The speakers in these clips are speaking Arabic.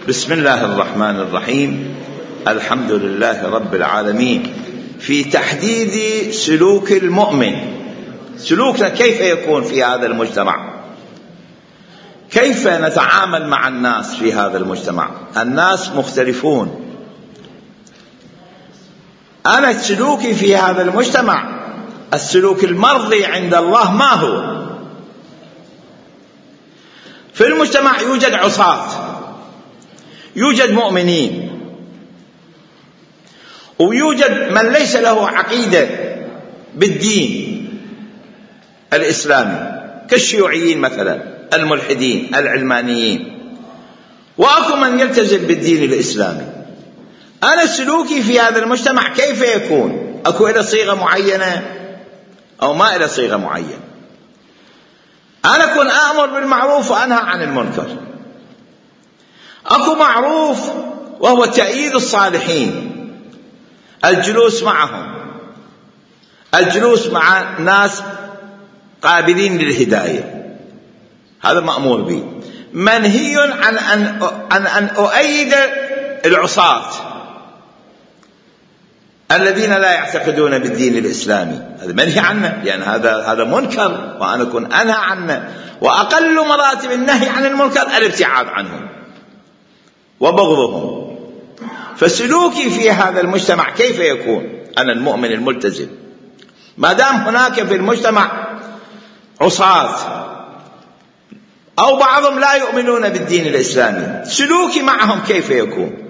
بسم الله الرحمن الرحيم. الحمد لله رب العالمين. في تحديد سلوك المؤمن، سلوكنا كيف يكون في هذا المجتمع، كيف نتعامل مع الناس في هذا المجتمع. الناس مختلفون. أنا سلوكي في هذا المجتمع، السلوك المرضي عند الله ما هو؟ في المجتمع يوجد عصاة، يوجد مؤمنين، ويوجد من ليس له عقيدة بالدين الإسلامي كالشيوعيين مثلا، الملحدين، العلمانيين، وأكو من يلتزم بالدين الإسلامي. أنا سلوكي في هذا المجتمع كيف يكون؟ أكو إلى صيغة معينة أو ما إلى صيغة معينة؟ أنا أكون آمر بالمعروف وأنهى عن المنكر. أكو معروف وهو تأييد الصالحين، الجلوس معهم، الجلوس مع ناس قابلين للهداية، هذا مأمور به. منهي عن أن أؤيد العصاة الذين لا يعتقدون بالدين الإسلامي، هذا منهي عنه، لأن هذا منكر وأنا أكون أنهى عنه. وأقل مراتب النهي عن المنكر الابتعاد عنهم وبغضهم. فسلوكي في هذا المجتمع كيف يكون؟ أنا المؤمن الملتزم، ما دام هناك في المجتمع عصاة أو بعضهم لا يؤمنون بالدين الإسلامي، سلوكي معهم كيف يكون؟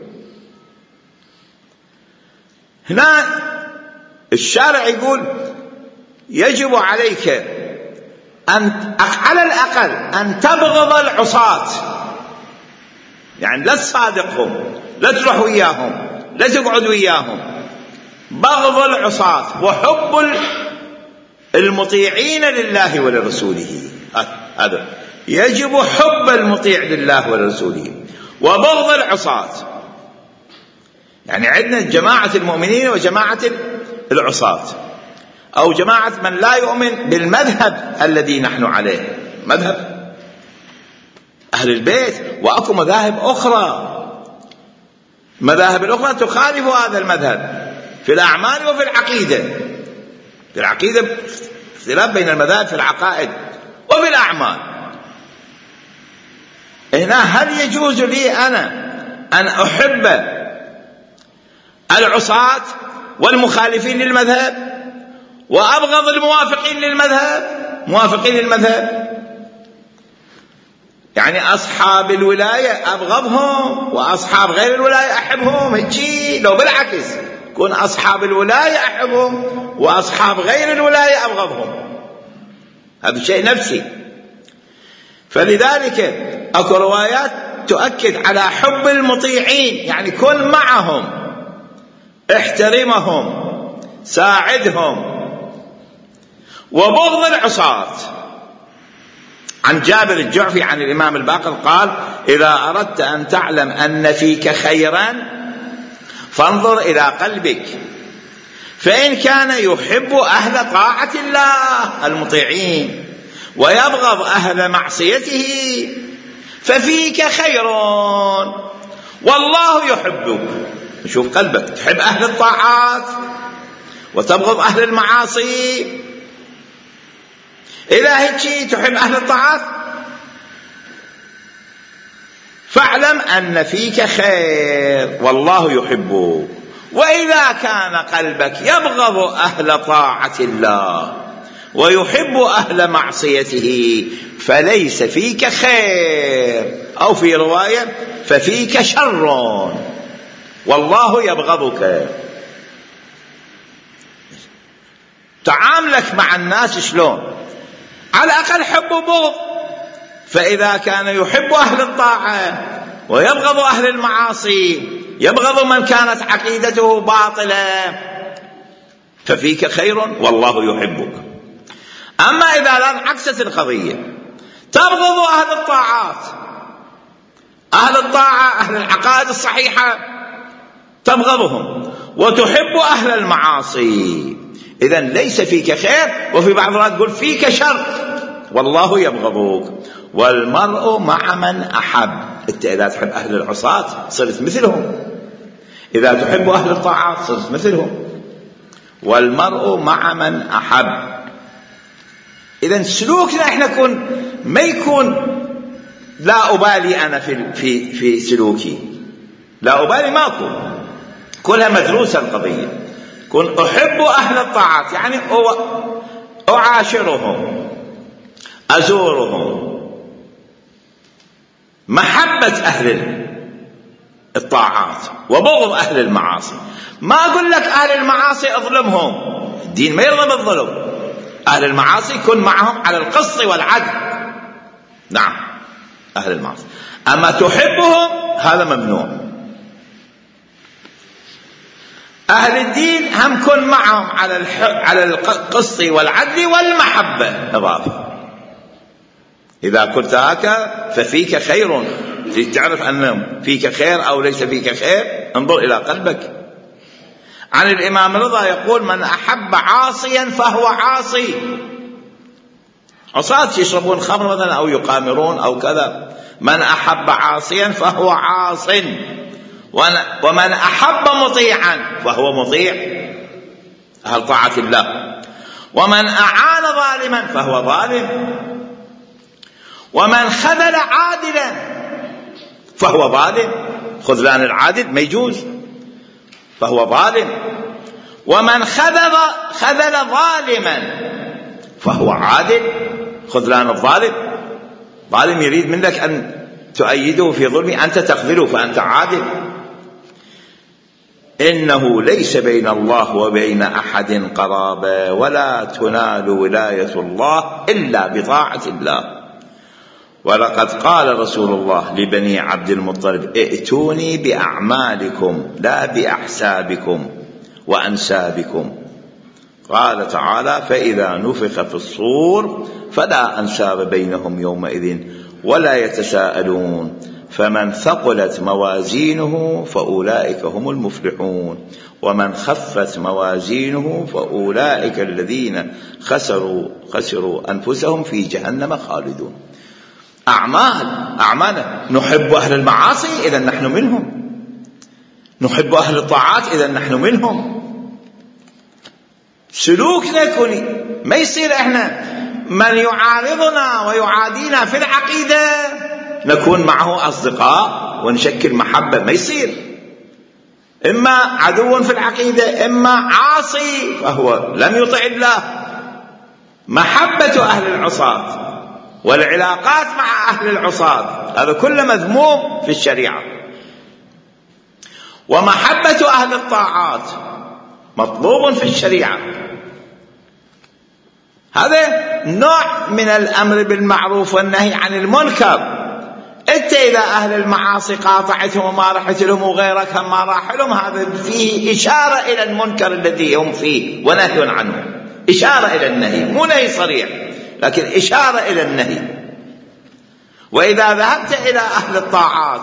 هنا الشارع يقول يجب عليك أن على الأقل أن تبغض العصاة، يعني لا تصادقهم، لا تروح وياهم، لا تقعد وياهم. بغض العصاة وحب المطيعين لله ولرسوله، هذا يجب حب المطيع لله ولرسوله وبغض العصاة. يعني عندنا جماعة المؤمنين وجماعة العصاة، أو جماعة من لا يؤمن بالمذهب الذي نحن عليه، مذهب أهل البيت. وأكو مذاهب أخرى، مذاهب الأخرى تخالف هذا المذهب في الأعمال وفي العقيدة. في العقيدة اختلاف بين المذاهب في العقائد وفي الأعمال. هنا هل يجوز لي أنا أن أحب العصاة والمخالفين للمذهب وأبغض الموافقين للمذهب، موافقين للمذهب؟ يعني أصحاب الولاية أبغضهم وأصحاب غير الولاية أحبهم، هيك لو بالعكس كون أصحاب الولاية أحبهم وأصحاب غير الولاية أبغضهم، هذا شيء نفسي. فلذلك أكو روايات تؤكد على حب المطيعين، يعني كن معهم، احترمهم، ساعدهم، وبغض العصاة. عن جابر الجعفي عن الإمام الباقر قال: إذا أردت أن تعلم أن فيك خيرا فانظر إلى قلبك، فإن كان يحب أهل طاعة الله المطيعين ويبغض أهل معصيته ففيك خير والله يحبك. شوف قلبك، تحب أهل الطاعات وتبغض أهل المعاصي. إذا هيك تحب أهل الطاعات فاعلم أن فيك خير والله يحبك. وإذا كان قلبك يبغض أهل طاعة الله ويحب أهل معصيته فليس فيك خير، أو في رواية ففيك شر والله يبغضك. تعاملك مع الناس شلون؟ على الأقل حب وبغض. فإذا كان يحب أهل الطاعة ويبغض أهل المعاصي، يبغض من كانت عقيدته باطلة، ففيك خير والله يحبك. أما إذا انعكست القضية، تبغض أهل الطاعات، أهل الطاعة أهل العقائد الصحيحة تبغضهم، وتحب أهل المعاصي، إذن ليس فيك خير. وفي بعض الروايات تقول فيك شر والله يبغضك. والمرء مع من أحب، أنت إذا تحب أهل العصاة صرت مثلهم، إذا تحب أهل الطاعات صرت مثلهم. والمرء مع من أحب. إذن سلوكنا إحنا ما يكون لا أبالي أنا في سلوكي، لا أبالي، ما أكون كلها مدروسة القضية. كن أحب أهل الطاعات، يعني أعاشرهم، أزورهم، محبة أهل الطاعات وبغض أهل المعاصي. ما أقول لك أهل المعاصي أظلمهم، الدين ما يرضى بالظلم. أهل المعاصي كن معهم على القسط والعدل، نعم أهل المعاصي، أما تحبهم هذا ممنوع. أهل الدين هم كن معهم على القسط والعدل والمحبة إضافة. إذا كنت هكذا ففيك خير، تعرف أن فيك خير أو ليس فيك خير، انظر إلى قلبك. عن الإمام رضا يقول: من أحب عاصيا فهو عاصي. عصاة يشربون خمر مثلا أو يقامرون أو كذا، من أحب عاصيا فهو عاص، ومن أحب مطيعا فهو مطيع، أهل طاعة الله، ومن أعان ظالما فهو ظالم، ومن خذل عادلا فهو ظالم. خذلان العادل ما يجوز، فهو ظالم. ومن خذل ظالما فهو عادل. خذلان الظالم، ظالم يريد منك أن تؤيده في ظلمه، أنت تخذله فأنت عادل. إنه ليس بين الله وبين أحد قرابة، ولا تنال ولاية الله إلا بطاعة الله. ولقد قال رسول الله لبني عبد المطلب: ائتوني بأعمالكم لا بأحسابكم وأنسابكم. قال تعالى: فإذا نفخ في الصور فلا أنساب بينهم يومئذ ولا يتساءلون، فمن ثقلت موازينه فأولئك هم المفلحون، ومن خفت موازينه فأولئك الذين خسروا أنفسهم في جهنم خالدون. أعمالنا نحب أهل المعاصي إذا نحن منهم، نحب أهل الطاعات إذا نحن منهم. سلوكنا ما يصير إحنا من يعارضنا ويعادينا في العقيدة نكون معه أصدقاء ونشكل محبة، ما يصير. إما عدو في العقيدة، إما عاصي فهو لم يطع الله. محبة أهل العصاة والعلاقات مع أهل العصاة هذا كله مذموم في الشريعة. ومحبة أهل الطاعات مطلوب في الشريعة. هذا نوع من الأمر بالمعروف والنهي عن المنكر. أنت إذا أهل المعاصي قاطعتهم وما رحت لهم وغيرك هم ما راح لهم، هذا فيه إشارة إلى المنكر الذي هم فيه ونهي عنه، إشارة إلى النهي، مو نهي صريح لكن إشارة إلى النهي. وإذا ذهبت إلى أهل الطاعات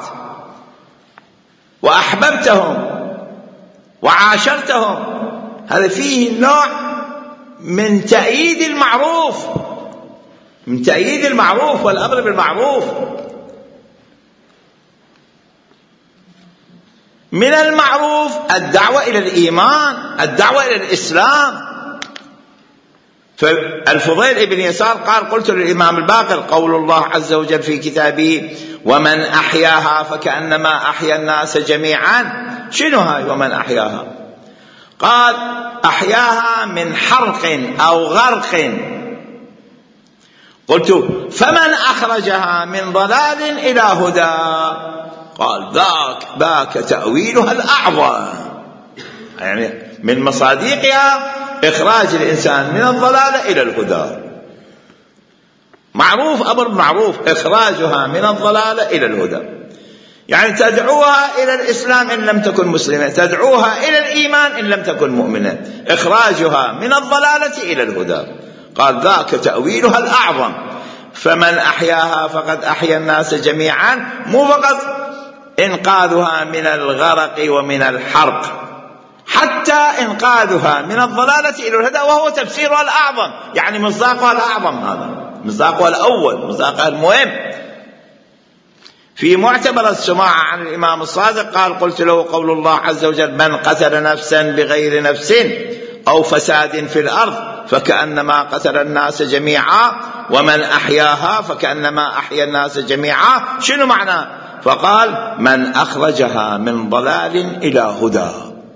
وأحببتهم وعاشرتهم هذا فيه نوع من تأييد المعروف، من تأييد المعروف والأمر بالمعروف. من المعروف الدعوة إلى الإيمان، الدعوة إلى الإسلام. فالفضيل بن يسار قال: قلت للإمام الباقر: قول الله عز وجل في كتابه: ومن أحياها فكأنما أحيا الناس جميعا. شنو هاي ومن أحياها؟ قال: أحياها من حرق أو غرق. قلت: فمن أخرجها من ضلال إلى هدى؟ قال: ذاك تأويلها الأعظم، يعني من مصادقها إخراج الإنسان من الضلال إلى الهدى. معروف، أمر معروف، إخراجها من الضلال إلى الهدى، يعني تدعوها إلى الإسلام إن لم تكن مسلمة، تدعوها إلى الإيمان إن لم تكن مؤمنة، إخراجها من الضلالة إلى الهدى. قال: ذاك تأويلها الأعظم. فمن أحياها فقد أحيا الناس جميعا، مو فقط إنقاذها من الغرق ومن الحرق، حتى إنقاذها من الضلالة إلى الهدى، وهو تفسيرها الأعظم، يعني مصداقها الأعظم، هذا مصداقها الأول، مصداقها المهم. في معتبر السماع عن الإمام الصادق قال: قلت له: قول الله عز وجل: من قتل نفسا بغير نفس أو فساد في الأرض فكأنما قتل الناس جميعا، ومن أحياها فكأنما أحيا الناس جميعا. شنو معنى؟ فقال: من أخرجها من ضلال إلى هدى.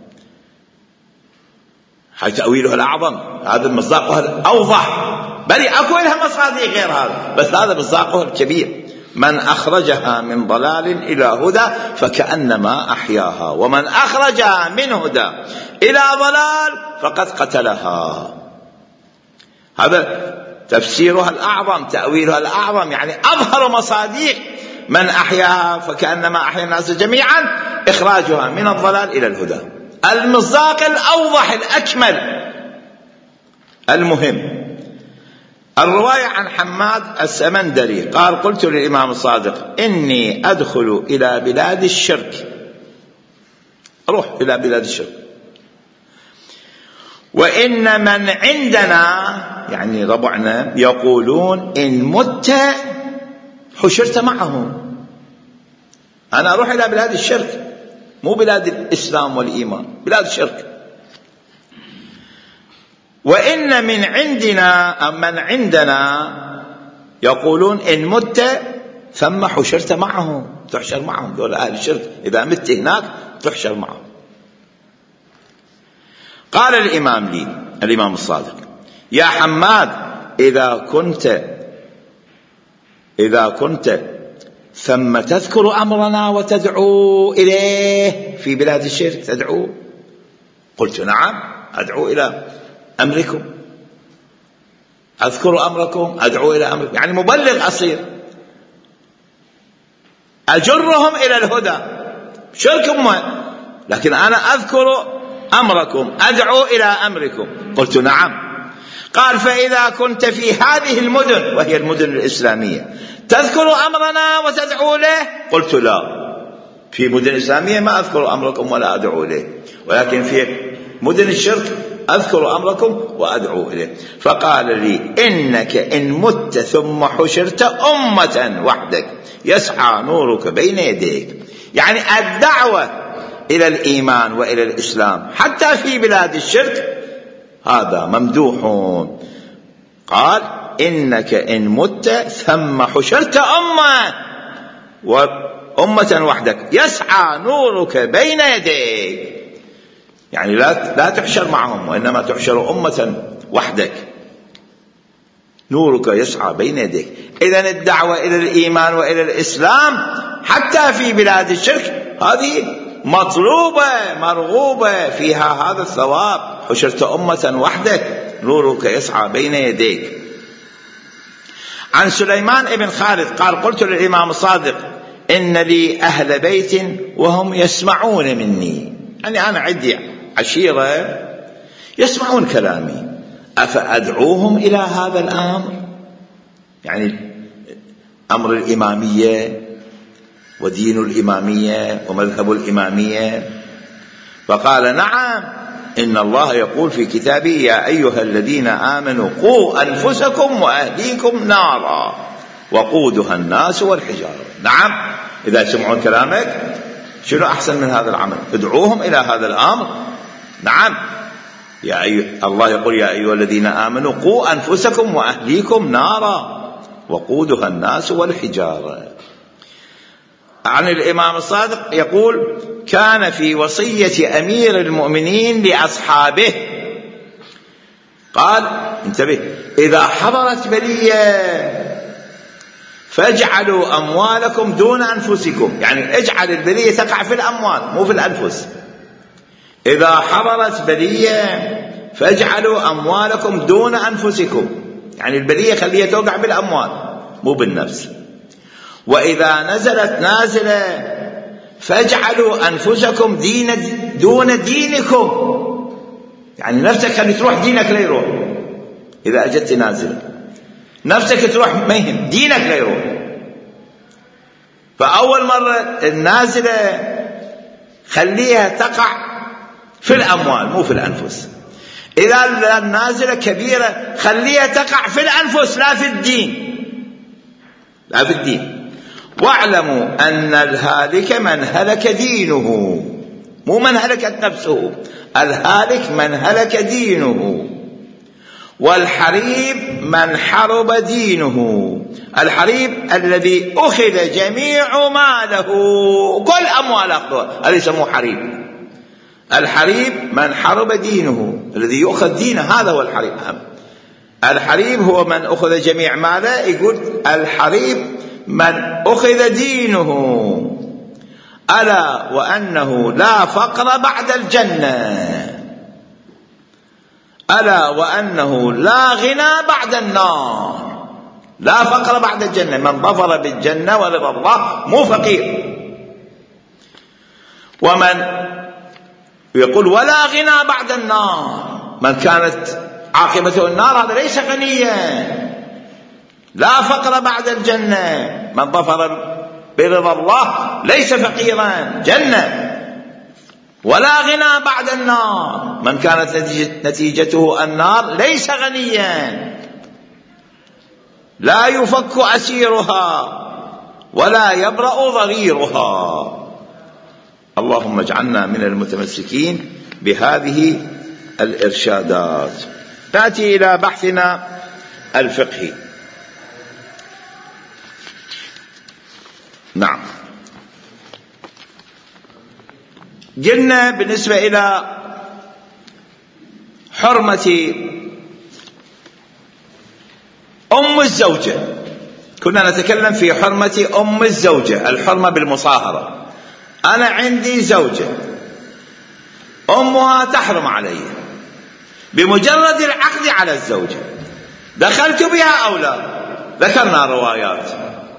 هاي تأويله الأعظم، هذا مصداقه الأوضح، بل أكو لها مصادق غير هذا، بس هذا مصداقه الكبير. من أخرجها من ضلال إلى هدى فكأنما أحياها، ومن أخرجها من هدى إلى ضلال فقد قتلها. هذا تفسيرها الأعظم، تأويلها الأعظم، يعني أظهر مصادق من أحياها فكأنما أحيا الناس جميعا، إخراجها من الضلال إلى الهدى. المصداق الأوضح الأكمل المهم. الرواية عن حماد السمندري قال: قلت للإمام الصادق: إني أدخل إلى بلاد الشرك، أروح إلى بلاد الشرك، وإن من عندنا يعني ربعنا يقولون إن مت حشرت معهم. أنا أروح إلى بلاد الشرك، مو بلاد الإسلام والإيمان، بلاد الشرك. وإن من عندنا من عندنا يقولون إن مت ثم حشرت معهم، تحشر معهم، دول أهل الشرك، إذا مت هناك تحشر معهم. قال الإمام لي، الإمام الصادق: يا حماد، إذا كنت ثم تذكر أمرنا وتدعو إليه في بلاد الشرك، تدعو؟ قلت: نعم، أدعو إلى أمركم، أذكر أمركم، أدعو إلى أمركم، يعني مبلغ أصير، أجرهم إلى الهدى، شركم، لكن أنا أذكر أمركم، أدعو إلى أمركم. قلت: نعم. قال: فإذا كنت في هذه المدن، وهي المدن الإسلامية، تذكر أمرنا وتدعو له؟ قلت: لا، في مدن إسلامية ما أذكر أمركم ولا أدعو إليه، ولكن في مدن الشرك أذكر أمركم وأدعو إليه. فقال لي: إنك إن مت ثم حشرت أمة وحدك يسعى نورك بين يديك. يعني الدعوة إلى الإيمان وإلى الإسلام حتى في بلاد الشرك هذا ممدوح. قال: إنك إن مت ثم حشرت أمة وحدك يسعى نورك بين يديك، يعني لا تحشر معهم، وإنما تحشر أمة وحدك، نورك يسعى بين يديك. إذن الدعوة إلى الإيمان وإلى الإسلام حتى في بلاد الشرك هذه مطلوبة مرغوبة فيها هذا الثواب. حشرت أمة وحدك نورك يسعى بين يديك. عن سليمان بن خالد قال: قلت للإمام الصادق: إن لي أهل بيت وهم يسمعون مني، يعني أنا عندي عشيرة يسمعون كلامي، أفأدعوهم إلى هذا الأمر، يعني أمر الإمامية ودين الإمامية ومذهب الإمامية؟ فقال: نعم، إن الله يقول في كتابه: يا أيها الذين آمنوا قوا أنفسكم وأهليكم نارا وقودها الناس والحجارة. نعم، إذا سمعون كلامك شنو أحسن من هذا العمل؟ ادعوهم إلى هذا الأمر. نعم، الله يقول: يا أيها الذين آمنوا قوا أنفسكم وأهليكم نارا وقودها الناس والحجارة. عن الإمام الصادق يقول: كان في وصية أمير المؤمنين لأصحابه، قال: انتبه، إذا حضرت بلية فاجعلوا أموالكم دون أنفسكم، يعني اجعل البلية تقع في الأموال مو في الأنفس. إذا حضرت بلية فاجعلوا أموالكم دون أنفسكم، يعني البلية خليها توقع بالأموال مو بالنفس. وإذا نزلت نازلة فاجعلوا أنفسكم دون دينكم، يعني نفسك خلي تروح، دينك لا يروح. إذا أجت نازلة نفسك تروح ما يهم، دينك لا يروح. فأول مرة النازلة خليها تقع في الأموال مو في الأنفس. إذا النازلة كبيرة خليها تقع في الأنفس لا في الدين، لا في الدين. واعلموا أن الهالك من هلك دينه، مو من هلكت نفسه، الهالك من هلك دينه، والحريب من حرب دينه. الحريب الذي أخذ جميع ماله، كل أموال أخذها، هذا يسموه حريب. الحريب من حرب دينه، الذي يؤخذ دينه، هذا هو الحريب. الحريب هو من أخذ جميع ماله. يقول الحريب من أخذ دينه. ألا وأنه لا فقر بعد الجنة، ألا وأنه لا غنى بعد النار. لا فقر بعد الجنة، من ظفر بالجنة ورضا الله مو فقير. ومن يقول ولا غنى بعد النار، من كانت عاقبته النار هذا ليس غنيا. لا فقر بعد الجنة، من ظفر برضا الله ليس فقيرا، جنة. ولا غنى بعد النار، من كانت نتيجته النار ليس غنيا. لا يفك أسيرها ولا يبرأ ضريرها. اللهم اجعلنا من المتمسكين بهذه الإرشادات. نأتي إلى بحثنا الفقهي. نعم، قلنا بالنسبة إلى حرمة أم الزوجة، كنا نتكلم في حرمة أم الزوجة، الحرمة بالمصاهرة. أنا عندي زوجة أمها تحرم علي بمجرد العقد على الزوجة، دخلت بها أو لا؟ ذكرنا روايات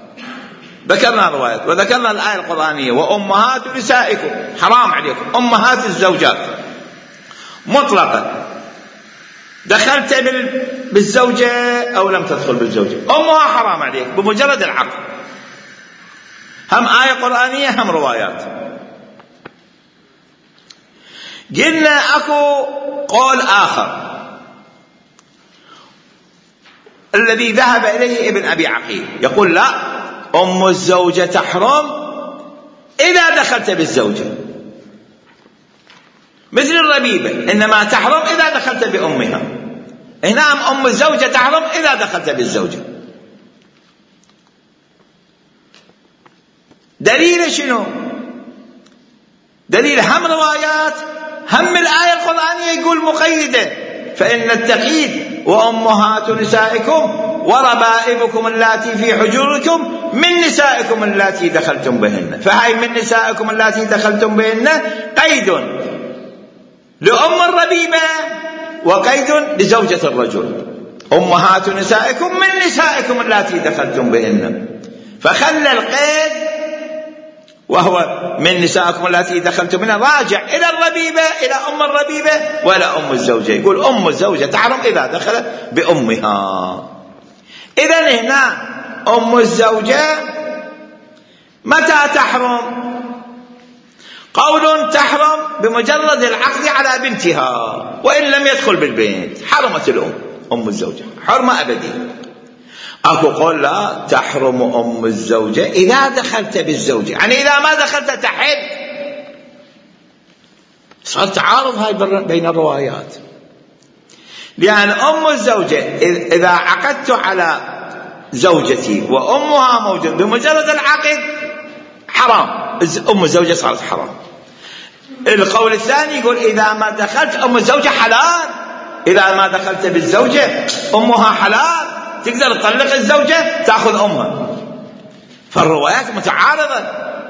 وذكرنا الآية القرآنية وأمهات نسائكم حرام عليكم، أمهات الزوجات مطلقة. دخلت بالزوجة أو لم تدخل بالزوجة، أمها حرام عليك بمجرد العقد. هم آية قرآنية هم روايات. قلنا أكو قول آخر الذي ذهب إليه ابن أبي عقيل، يقول لا، أم الزوجة تحرم إذا دخلت بالزوجة، مثل الربيبة إنما تحرم إذا دخلت بأمها. هنا أم الزوجة تحرم إذا دخلت بالزوجة. دليل شنو؟ دليل هم روايات هم الآية القرآنية يقول مقيدة، فإن التقييد وأمهات نسائكم وربائبكم اللاتي في حجوركم من نسائكم اللاتي دخلتم بهن. فهاي من نسائكم اللاتي دخلتم بهن قيد لأم الربيبة وقيد لزوجة الرجل. أمهات نسائكم من نسائكم اللاتي دخلتم بهن، فخلى القيد وهو من نسائكم اللاتي دخلتم بهن راجع إلى الربيبة، إلى أم الربيبة ولا أم الزوجة. يقول أم الزوجة تحرم إذا دخلت بأمها. إذن هنا أم الزوجة متى تحرم؟ قول تحرم بمجرد العقد على بنتها وإن لم يدخل بالبنت، حرمت الأم أم الزوجة حرمة أبدية. أكو قول لا، تحرم أم الزوجة إذا دخلت بالزوجة، يعني إذا ما دخلت تحل. صار تعارض هاي بين الروايات، لأن أم الزوجة إذا عقدت على زوجتي وأمها موجود بمجرد العقد حرام، أم الزوجة صارت حرام. القول الثاني يقول إذا ما دخلت أم الزوجة حلال، إذا ما دخلت بالزوجة أمها حلال، تقدر تطلق الزوجة تأخذ أمها. فالروايات متعارضة.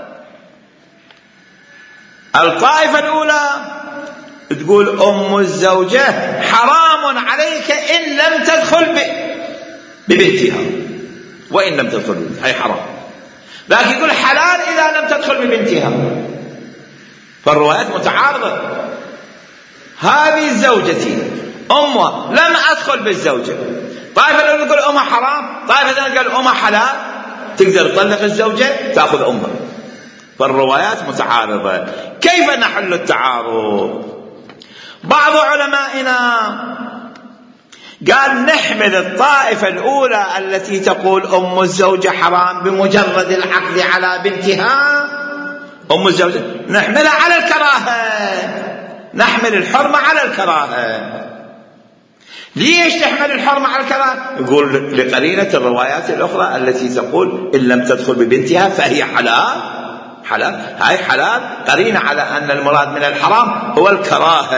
الطائفة الأولى تقول أم الزوجة حرام عليك إن لم تدخل ببنتها، وإن لم تدخل ببنتها هي حرام، لكن يقول حلال إذا لم تدخل ببنتها. فالروايات متعارضة. هذه زوجتي أمها لم أدخل بالزوجة، طائفة الأولى تقول أمها حرام، طائفة الثانية تقول أمها حلال، تقدر تطلق الزوجة تأخذ أمها. فالروايات متعارضة. كيف نحل التعارض؟ بعض علمائنا قال نحمل الطائفة الأولى التي تقول أم الزوجة حرام بمجرد العقد على بنتها، أم الزوجة نحملها على الكراهة، نحمل الحرمة على الكراهة. ليش تحمل الحرمة على الكراهة؟ يقول لقرينة الروايات الأخرى التي تقول إن لم تدخل ببنتها فهي حلال. حلال، هاي حلال قرينة على أن المراد من الحرام هو الكراهة.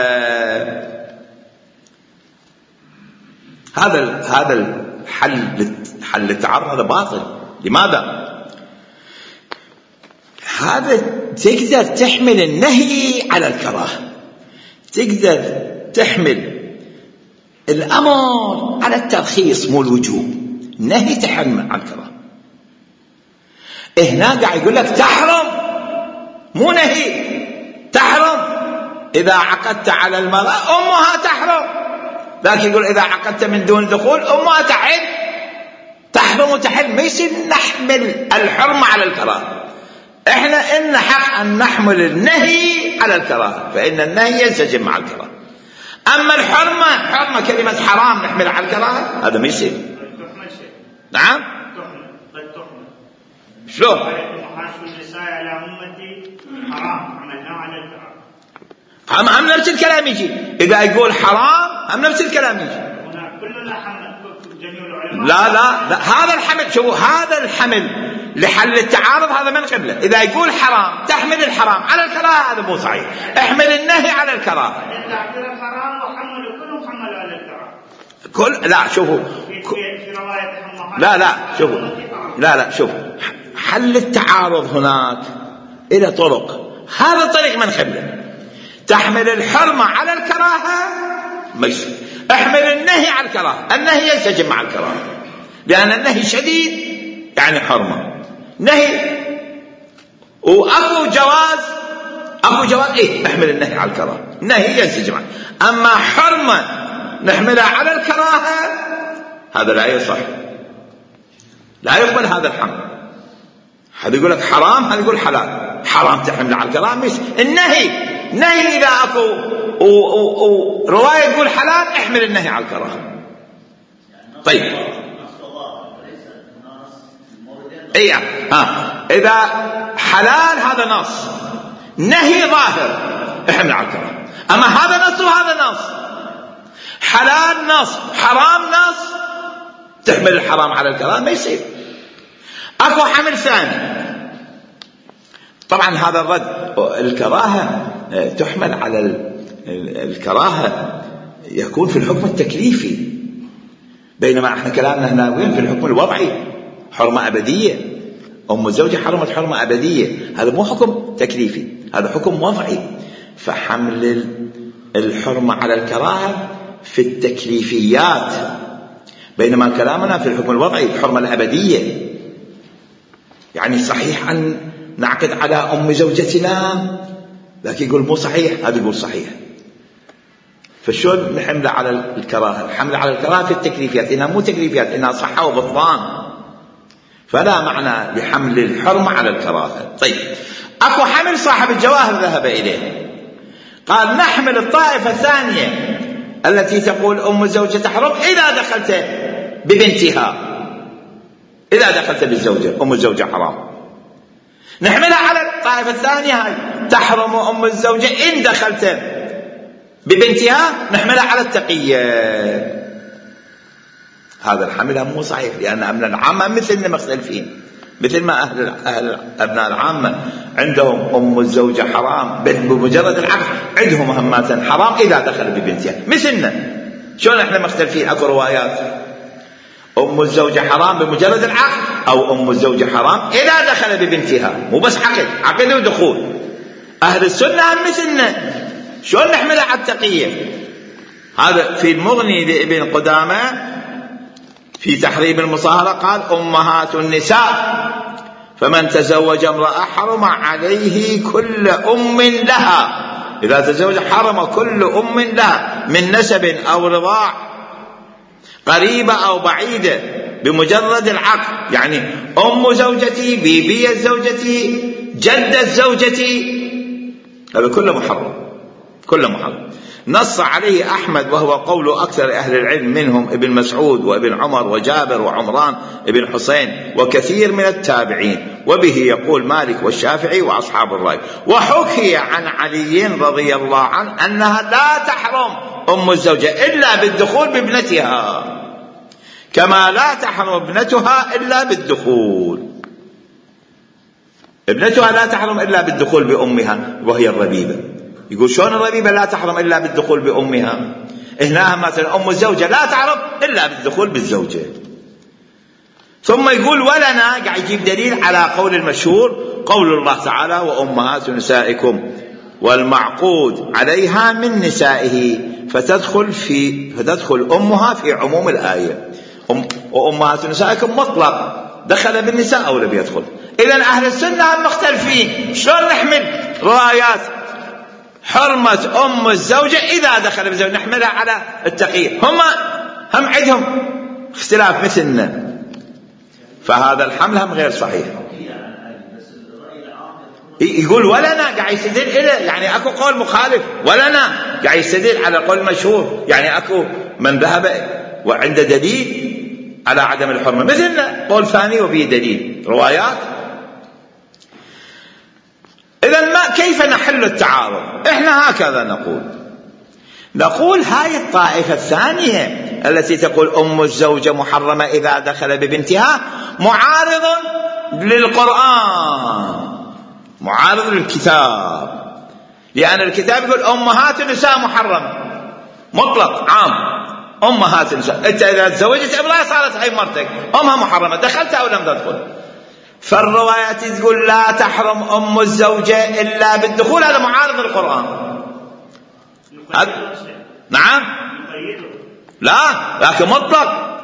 هذا الحل التعارض هذا باطل. لماذا؟ هذا تقدر تحمل النهي على الكراهة، تقدر تحمل الأمر على الترخيص مو الوجوب، نهي تحمل على الكراهة. هنا قاعد يقول لك تحرم، مو نهي، تحرم. إذا عقدت على المرأة أمها تحرم، لكن يقول إذا عقدت من دون دخول أمها تحل، تحرم وتحل. ما يصير نحمل الحرمة على الكراهة. إحنا إن حق أن نحمل النهي على الكراهة، فإن النهي ينسجم مع الكراهة. أما الحرمة كلمة حرام نحمل على الكراهة، هذا ما يصير. نعم شلون؟ هم نفس الكلام يجي. إذا يقول حرام هم نفس الكلام يجي. لا هذا الحمل، شو هذا الحمل لحل التعارض هذا من قبله. إذا يقول حرام تحمل الحرام على الكراهة، هذا مو صحيح. احمل النهي على الكراهة. لا شوفوا، لا شوفوا، لا شوفوا، حل التعارض هناك إلى طرق. هذا الطريق من قبله، تحمل الحرمة على الكراهة مش احمل النهي على الكراهة. النهي ينسجم مع الكراهة، لأن النهي شديد يعني حرمة نهي، وأكو جواز احمل النهي على الكراهة، النهي ينسجم. أما حرمة نحملها على الكراهة هذا لا يصح، لا يقبل هذا الحمل. هذا يقول لك حرام، هذا يقول حلال. حرام تحمل على الكراهة مش النهي إذا أكو ورواية يقول حلال احمل النهي على الكراهة. طيب إذا حلال هذا نص، نهي ظاهر احمل على الكراهة. أما هذا نص وهذا نص، حلال نص حرام نص، تحمل الحرام على الكراهة ما يصير. أكو حمل ثاني. طبعا هذا الرد، الكراهة تحمل على الكراهة يكون في الحكم التكليفي، بينما احنا كلامنا هنا وين في الحكم الوضعي، حرمة أبدية. أم الزوجة حرمت حرمة أبدية، هذا مو حكم تكليفي، هذا حكم وضعي. فحمل الحرمة على الكراهة في التكليفيات، بينما كلامنا في الحكم الوضعي الحرمة الأبدية. يعني صحيح أن نعقد على أم زوجتنا، لكن يقول مو صحيح، هذا يقول صحيح. فشون نحمل على الكراهة؟ الحمل على الكراهة في التكليفيات، إنها مو تكليفيات، إنها صحة وبطلان، فلا معنى لحمل الحرمة على الكراهة. طيب أكو حمل صاحب الجواهر ذهب إليه، قال نحمل الطائفة الثانية التي تقول أم الزوجة تحرم إذا دخلت ببنتها، إذا دخلت بالزوجة أم الزوجة حرام. نحملها على الطائفة الثانية هاي تحرم أم الزوجة إن دخلت ببنتها، نحملها على التقية. هذا الحمل مو صحيح، لأن أبناء العامة مثلنا مختلفين، مثل ما أهل أبناء العامة عندهم أم الزوجة حرام بمجرد العقد، عندهم مهمات حرام إذا دخل ببنتها مثلنا. شلون احنا مختلفين؟ أكو روايات أم الزوجة حرام بمجرد العقد، أو أم الزوجة حرام إذا دخل ببنتها، مو بس عقد ودخول. أهل السنة مثلنا، شلون نحملها على التقية؟ هذا في المغني لابن قدامة في تحريم المصاهرة قال أمهات النساء، فمن تزوج امرأة حرم عليه كل أم لها. إذا تزوج حرم كل أم لها من نسب أو رضاع، قريبة أو بعيدة، بمجرد العقد. يعني أم زوجتي، بيبية زوجتي، جدة زوجتي، هذا كله محرم، كله محرم. نص عليه أحمد وهو قول أكثر أهل العلم منهم ابن مسعود وابن عمر وجابر وعمران ابن حسين وكثير من التابعين، وبه يقول مالك والشافعي وأصحاب الرأي. وحكي عن علي رضي الله عنه أنها لا تحرم أم الزوجة إلا بالدخول بابنتها، كما لا تحرم ابنتها إلا بالدخول. ابنتها لا تحرم إلا بالدخول بأمها وهي الربيبة. يقول شلون الربيبة لا تحرم إلا بالدخول بأمها؟ هنا مثلا أم الزوجة لا تحرم إلا بالدخول بالزوجة. ثم يقول ولنا، قاعد يجيب دليل على قول المشهور قول الله تعالى وأمهات نسائكم والمعقود عليها من نسائه فتدخل أمها في عموم الآية. وأمهات نسائكم مطلق، دخل بالنساء أو لم يدخل. إذن أهل السنة هم مختلفين شلون نحمل روايات حرمة أم الزوجة إذا دخل بالزوجة، نحملها على التقييد. هم عندهم اختلاف مثلنا، فهذا الحمل هم غير صحيح. يقول ولنا، قاعد يستدل إلى يعني أكو قول مخالف، ولنا قاعد يستدل على قول مشهور، يعني أكو من ذهب وعنده دليل على عدم الحرمة مثلنا، قول ثاني وفيه دليل روايات. إذن كيف نحل التعارض؟ إحنا هكذا نقول هاي الطائفة الثانية التي تقول أم الزوجة محرمة إذا دخل ببنتها معارض للقرآن، معارض للكتاب، لأن الكتاب يقول أمهات النساء محرمة مطلق عام، أمهات النساء. أنت إذا تزوجت امرأة صارت هاي مرتك أمها محرمة، دخلت أو لم تدخل. فالروايات تقول لا تحرم أم الزوجة إلا بالدخول، هذا معارض للقرآن. نعم لا، لكن مطلق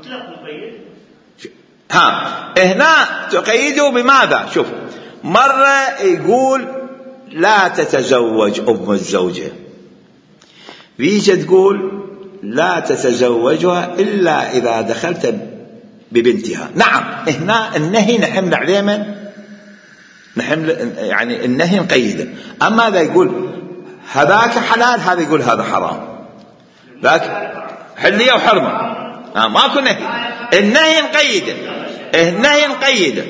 هنا تقيده بماذا؟ شوف، مرة يقول لا تتزوج أم الزوجة، بيجي تقول لا تتزوجها إلا إذا دخلت ببنتها. نعم، هنا النهي نحمل عليه من نحمل، يعني النهي نقيده. أما هذا يقول هذاك حلال، هذا يقول هذا حرام، لكن حلية وحرمة ماكو نهي. النهي نقيده، النهي نقيده.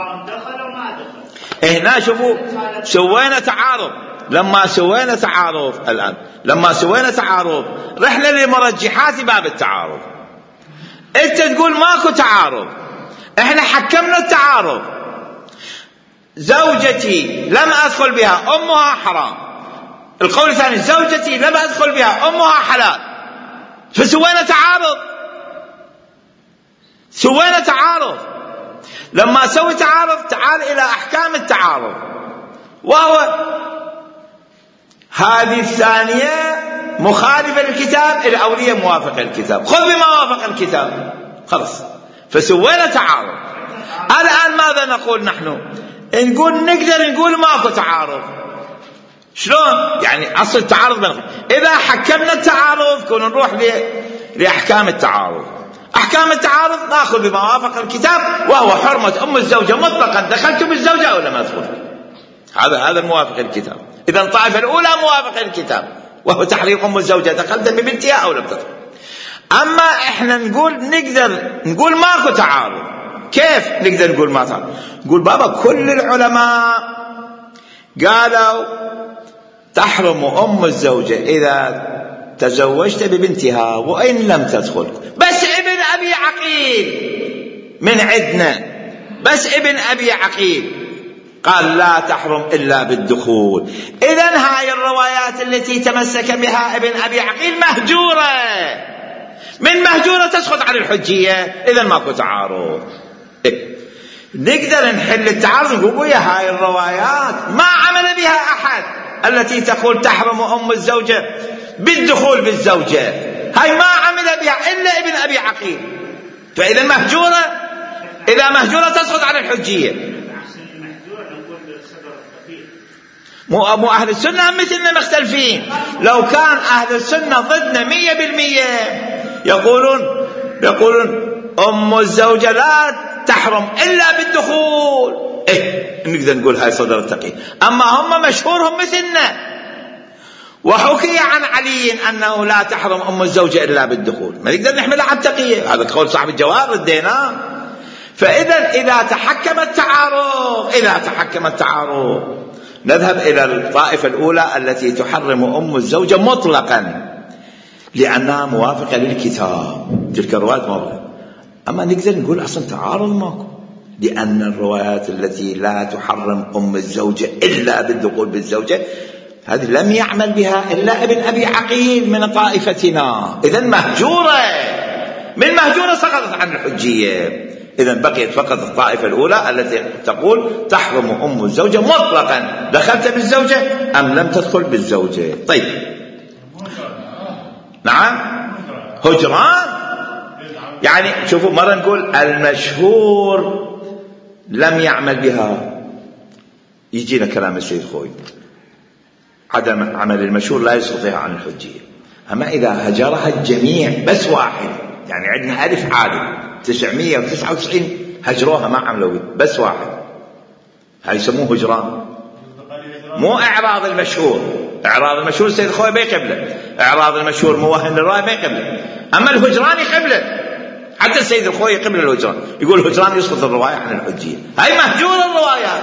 هنا شوفوا سوينا تعارض، لما سوينا تعارض الآن، لما سوينا تعارض رحنا لمرجحات باب التعارض. انت تقول ماكو تعارض، احنا حكمنا التعارض. زوجتي لم ادخل بها امها حرام، القول الثاني زوجتي لم ادخل بها امها حلال، فسوينا تعارض. لما سوي تعارض تعال الى احكام التعارض، وهو هذه الثانية مخالفة للكتاب، الأولية موافقة للكتاب، خذ بما وافق الكتاب خلص. فسوينا تعارض. الآن ماذا نقول نحن؟ نقدر نقول ماكو تعارض. شلون؟ يعني أصل التعارض إذا حكمنا التعارض كنا نروح لأحكام التعارض. أحكام التعارض نأخذ بما وافق الكتاب، وهو حرمة أم الزوجة مطلقا، دخلت بالزوجة أو لم أدخل، هذا موافق الكتاب. إذا الطائفة الأولى موافقة للكتاب، وهو تحريم أم الزوجة دخلت ببنتها أو لم تدخل. أما إحنا نقدر نقول ماكو تعارض. كيف نقدر نقول ما تعارض؟ نقول بابا كل العلماء قالوا تحرم أم الزوجة إذا تزوجت ببنتها وإن لم تدخل، بس ابن أبي عقيل من عندنا، بس ابن أبي عقيل قال لا تحرم إلا بالدخول. إذن هاي الروايات التي تمسك بها ابن أبي عقيل مهجورة، من مهجورة تسقط عن الحجية. إذن ماكو تعارض. نقدر نحل التعارض، نقول يا هاي الروايات ما عمل بها أحد التي تقول تحرم أم الزوجة بالدخول بالزوجة، هاي ما عمل بها إلا ابن أبي عقيل. فإذا مهجورة، إذا مهجورة تسقط عن الحجية. مو أهل السنة مثلنا مختلفين. لو كان أهل السنة ضدنا 100% يقولون أم الزوجة لا تحرم إلا بالدخول، نقدر نقول هاي صدر التقييد. أما هم مشهورهم مثلنا، وحكي عن علي أنه لا تحرم أم الزوجة إلا بالدخول، ما نقدر نحملها على التقية، هذا قول صاحب الجواب رديناه. فإذا إذا تحكم التعارض نذهب إلى الطائفة الأولى التي تحرم أم الزوجة مطلقا لأنها موافقة للكتاب، تلك الروايات موافقة. أما نقدر نقول أصلا تعارض ماكو، لأن الروايات التي لا تحرم أم الزوجة إلا بالدخول بالزوجة هذه لم يعمل بها إلا ابن أبي عقيل من طائفتنا، إذن مهجورة، من مهجورة سقطت عن الحجية. إذن بقيت فقط الطائفة الأولى التي تقول تحرم أم الزوجة مطلقا، دخلت بالزوجة أم لم تدخل بالزوجة. طيب نعم هجران، يعني شوفوا مرة نقول المشهور لم يعمل بها، يجينا كلام السيد خوي عدم عمل المشهور لا يسقطها عن الحجية. أما إذا هجرها الجميع بس واحد، يعني عندنا ألف عالم 999 هجروها ما عملوا بس واحد، هاي يسموه هجران، مو إعراض المشهور. إعراض المشهور السيد خوي بيقبله، إعراض المشهور موهن للرواية بيقبله، أما الهجران يقبله، حتى السيد الخوي يقبل الهجران، يقول الهجران يسقط الرواية عن الحجية، هاي مهجور الروايات.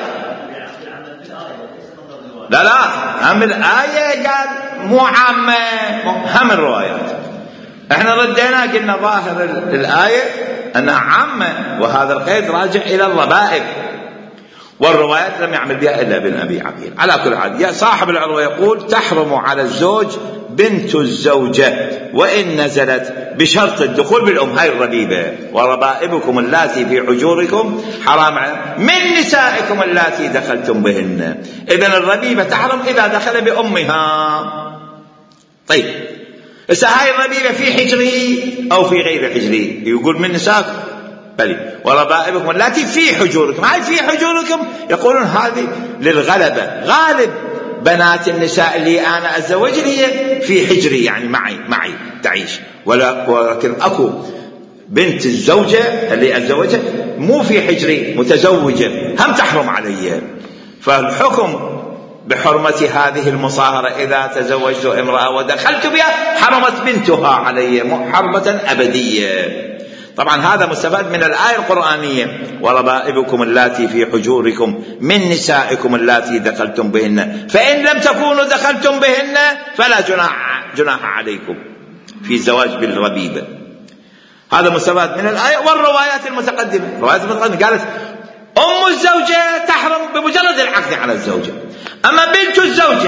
لا هم الآية قال مو عامة، هم الروايات. احنا ردينا قلنا ظاهر الآية أنها عامة، وهذا القيد راجع إلى الربائب، والروايات لم يعمل بها إلا ابن أبي عقيل. على كل حال صاحب العروة يقول تحرم على الزوج بنت الزوجة وإن نزلت بشرط الدخول بالأم، هاي الربيبة. وربائبكم اللاتي في حجوركم حرام من نسائكم اللاتي دخلتم بهن. إذن الربيبة تحرم إذا دخل بأمها. طيب هاي الربيبة في حجره أو في غير حجره، يقول من نسائكم بلي وربائبكم التي في حجوركم، هاي في حجوركم يقولون هذه للغلبة، غالب بنات النساء اللي أنا أتزوجن هي في حجري، يعني معي تعيش، ولكن أكو بنت الزوجة اللي أتزوجها مو في حجري متزوجة هم تحرم علي. فالحكم بحرمة هذه المصاهرة إذا تزوجت امرأة ودخلت بها حرمت بنتها علي حرمة أبدية. طبعا هذا مستفاد من الآية القرآنية وربائبكم اللاتي في حجوركم من نسائكم اللاتي دخلتم بهن فإن لم تكونوا دخلتم بهن فلا جناح عليكم في الزواج بالربيبة. هذا مستفاد من الآية. والروايات المتقدمة، الروايات المتقدمة قالت أم الزوجة تحرم بمجرد العقد على الزوجة، أما بنت الزوجة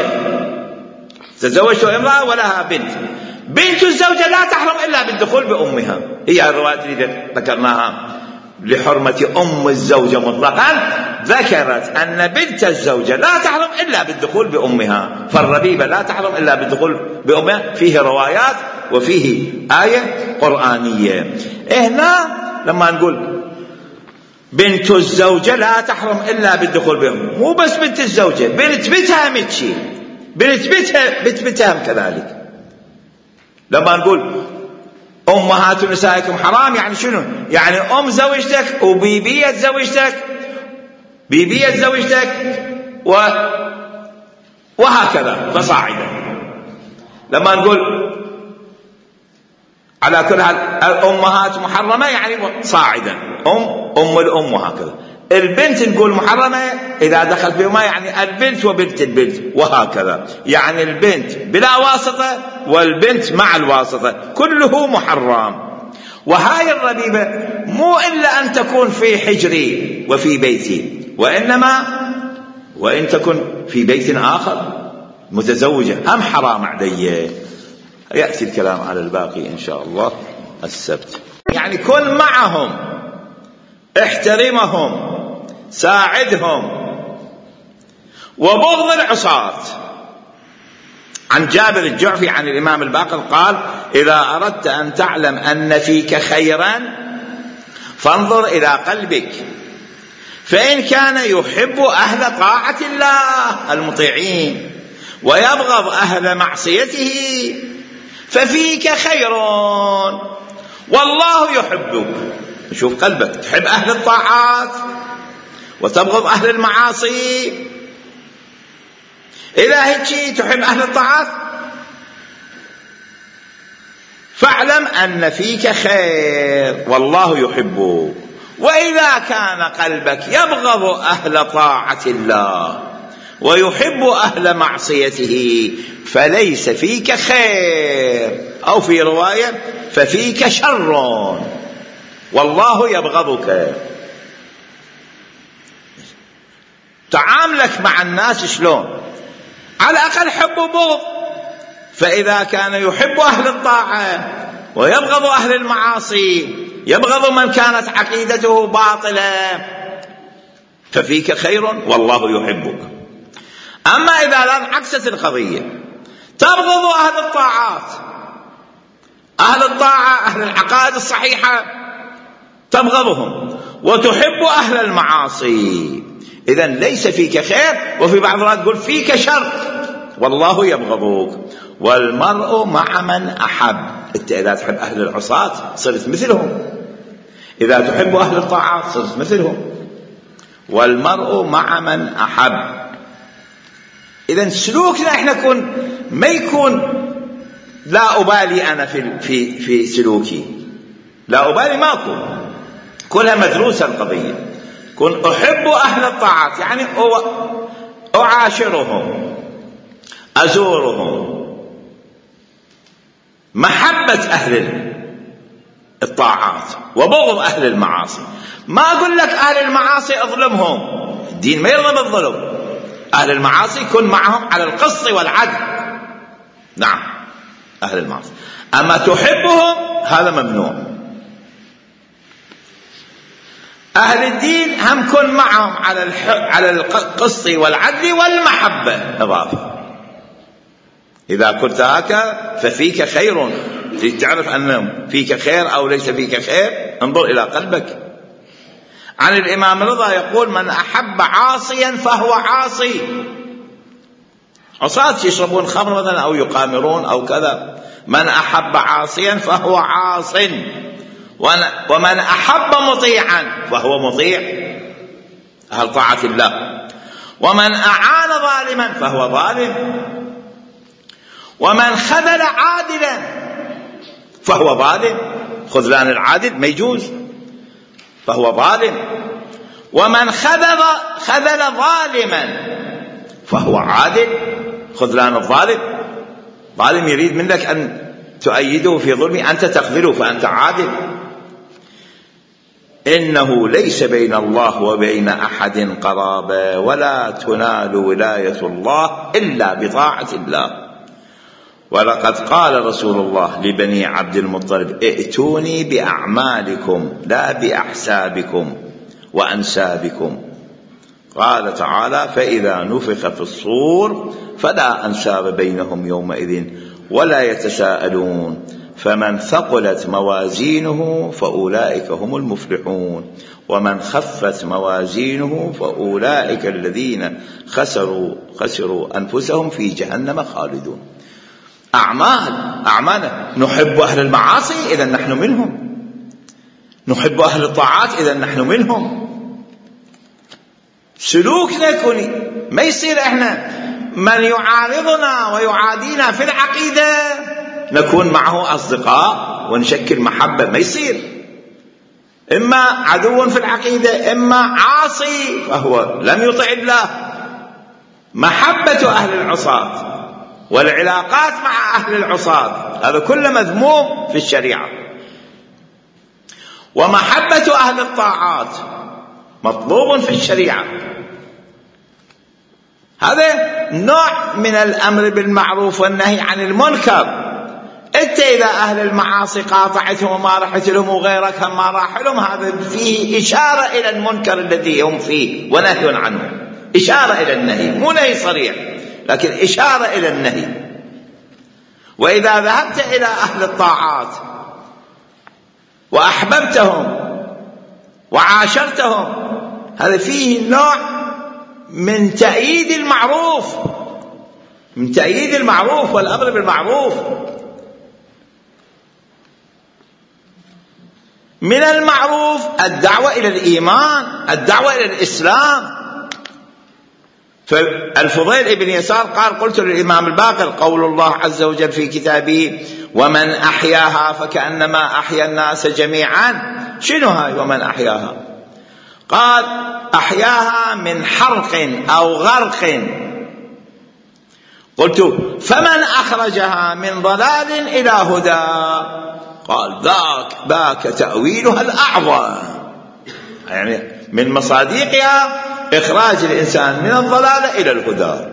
تزوجت امرأة ولها بنت الزوجة لا تحرم إلا بالدخول بأمها. هي الروايات اللي ذكرناها لحرمة أم الزوجة مطلقا ذكرت أن بنت الزوجة لا تحرم إلا بالدخول بأمها، فالربيبة لا تحرم إلا بالدخول بأمها. فيه روايات وفيه آية قرآنية. هنا لما نقول بنت الزوجة لا تحرم إلا بالدخول بأمها، مو بس بنت الزوجة، بنت بيتها متشي، بنت بيتها كذلك. لما نقول أمهات نسائكم حرام يعني شنو؟ يعني أم زوجتك وبيبية زوجتك، بيبية زوجتك وهكذا فصاعدا. لما نقول على كل حال الأمهات محرمة يعني صاعدا، أم الأم وهكذا. البنت نقول محرمة إذا دخلت بهما، يعني البنت وبنت البنت وهكذا، يعني البنت بلا واسطة والبنت مع الواسطة كله محرم. وهاي الربيبة مو إلا أن تكون في حجري وفي بيتي، وإنما وإن تكن في بيت آخر متزوجة هم حرام علي. يأتي الكلام على الباقي إن شاء الله السبت. يعني كن معهم، احترمهم، ساعدهم. وبغض العصاة. عن جابر الجعفي عن الإمام الباقر قال إذا أردت أن تعلم أن فيك خيرا فانظر إلى قلبك، فإن كان يحب أهل طاعة الله المطيعين ويبغض أهل معصيته ففيك خير والله يحبك. شوف قلبك، تحب أهل الطاعات وتبغض أهل المعاصي. إذا هيك تحب أهل الطاعات فاعلم أن فيك خير والله يحبك. وإذا كان قلبك يبغض أهل طاعة الله ويحب أهل معصيته فليس فيك خير، أو في رواية ففيك شر والله يبغضك. تعاملك مع الناس شلون؟ على الأقل حب وبغض. فإذا كان يحب أهل الطاعة ويبغض أهل المعاصي، يبغض من كانت عقيدته باطلة، ففيك خير والله يحبك. أما إذا انعكست القضية، تبغض أهل الطاعات، أهل الطاعة أهل العقائد الصحيحة تبغضهم، وتحب أهل المعاصي، إذن ليس فيك خير. وفي بعض الوقت تقول فيك شر والله يبغضك. والمرء مع من أحب. أنت إذا تحب أهل العصاة صرت مثلهم، إذا تحب أهل الطاعات صرت مثلهم. والمرء مع من أحب. إذن سلوكنا إحنا ما يكون لا أبالي أنا في سلوكي، لا أبالي، ما أكون كلها مدروسة القضية. كن أحب أهل الطاعات، يعني أعاشرهم، أزورهم، محبة أهل الطاعات وبغض أهل المعاصي. ما أقول لك أهل المعاصي أظلمهم، الدين ما يرضى بالظلم. أهل المعاصي كن معهم على القسط والعدل، نعم أهل المعاصي. أما تحبهم هذا ممنوع. أهل الدين هم كن معهم على القسط والعدل والمحبة إضافة. إذا كنت هكذا ففيك خير. تعرف أن فيك خير أو ليس فيك خير، انظر إلى قلبك. عن الإمام رضا يقول: من أحب عاصيا فهو عاصي. عصاة يشربون خمر مثلا أو يقامرون أو كذا. من أحب عاصيا فهو عاص، ومن أحب مطيعا فهو مطيع، أهل طاعة الله. ومن أعان ظالما فهو ظالم، ومن خذل عادلا فهو ظالم. خذلان العادل ما يجوز، فهو ظالم. ومن خذل ظالما فهو عادل. خذلان الظالم، ظالم يريد منك أن تؤيده في ظلمه، أنت تخذله فأنت عادل. إنه ليس بين الله وبين أحد قرابة، ولا تنال ولاية الله إلا بطاعة الله. ولقد قال رسول الله لبني عبد المطلب: ائتوني بأعمالكم لا بأحسابكم وأنسابكم. قال تعالى: فإذا نفخ في الصور فلا أنساب بينهم يومئذ ولا يتساءلون. فمن ثقلت موازينه فأولئك هم المفلحون، ومن خفت موازينه فأولئك الذين خسروا أنفسهم في جهنم خالدون. أعمالنا. نحب أهل المعاصي إذا نحن منهم، نحب أهل الطاعات إذا نحن منهم. سلوكنا ما يصير إحنا من يعارضنا ويعادينا في العقيدة نكون معه أصدقاء ونشكل محبة، ما يصير. إما عدو في العقيدة، إما عاصي فهو لم يطع الله. محبة أهل العصاة والعلاقات مع أهل العصاة هذا كله مذموم في الشريعة. ومحبة أهل الطاعات مطلوب في الشريعة. هذا نوع من الأمر بالمعروف والنهي عن المنكر. أنت إذا أهل المعاصي قاطعتهم وما رحت لهم وغيرك هم ما راح لهم، هذا فيه إشارة إلى المنكر الذي هم فيه ونهي عنه، إشارة إلى النهي، مو نهي صريح لكن إشارة إلى النهي. وإذا ذهبت إلى أهل الطاعات وأحببتهم وعاشرتهم هذا فيه نوع من تأييد المعروف، من تأييد المعروف والأمر بالمعروف. من المعروف الدعوة إلى الإيمان، الدعوة إلى الإسلام. فالفضيل ابن يسار قال: قلت للإمام الباقر: قول الله عز وجل في كتابه: ومن أحياها فكأنما أحيا الناس جميعا. شنو هاي ومن أحياها؟ قال أحياها من حرق أو غرق. قلت فمن أخرجها من ضلال إلى هدى؟ قال ذاك تأويلها الأعظم، يعني من مصادقها إخراج الإنسان من الضلال إلى الهدى.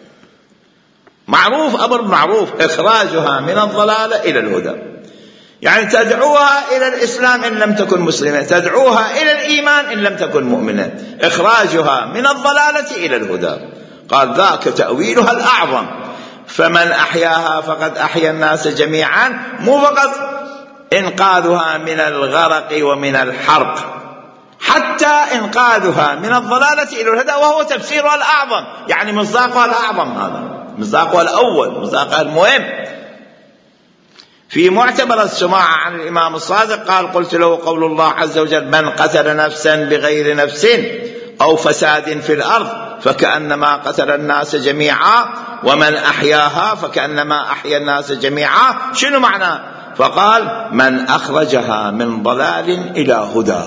معروف، أمر معروف إخراجها من الضلال إلى الهدى، يعني تدعوها إلى الإسلام إن لم تكن مسلمة، تدعوها إلى الإيمان إن لم تكن مؤمنة، إخراجها من الضلالة إلى الهدى. قال ذاك تأويلها الأعظم. فمن أحياها فقد أحيا الناس جميعا، مو فقط إنقاذها من الغرق ومن الحرق، حتى إنقاذها من الضلالة إلى الهدى، وهو تفسيرها الأعظم، يعني مصداقها الأعظم، هذا مصداقها الأول، مصداقها المهم. في معتبر السماع عن الإمام الصادق قال قلت له قول الله عز وجل من قتل نفسا بغير نفس أو فساد في الأرض فكأنما قتل الناس جميعا ومن أحياها فكأنما أحيا الناس جميعا. شنو معناه؟ فقال من أخرجها من ضلال إلى هدى.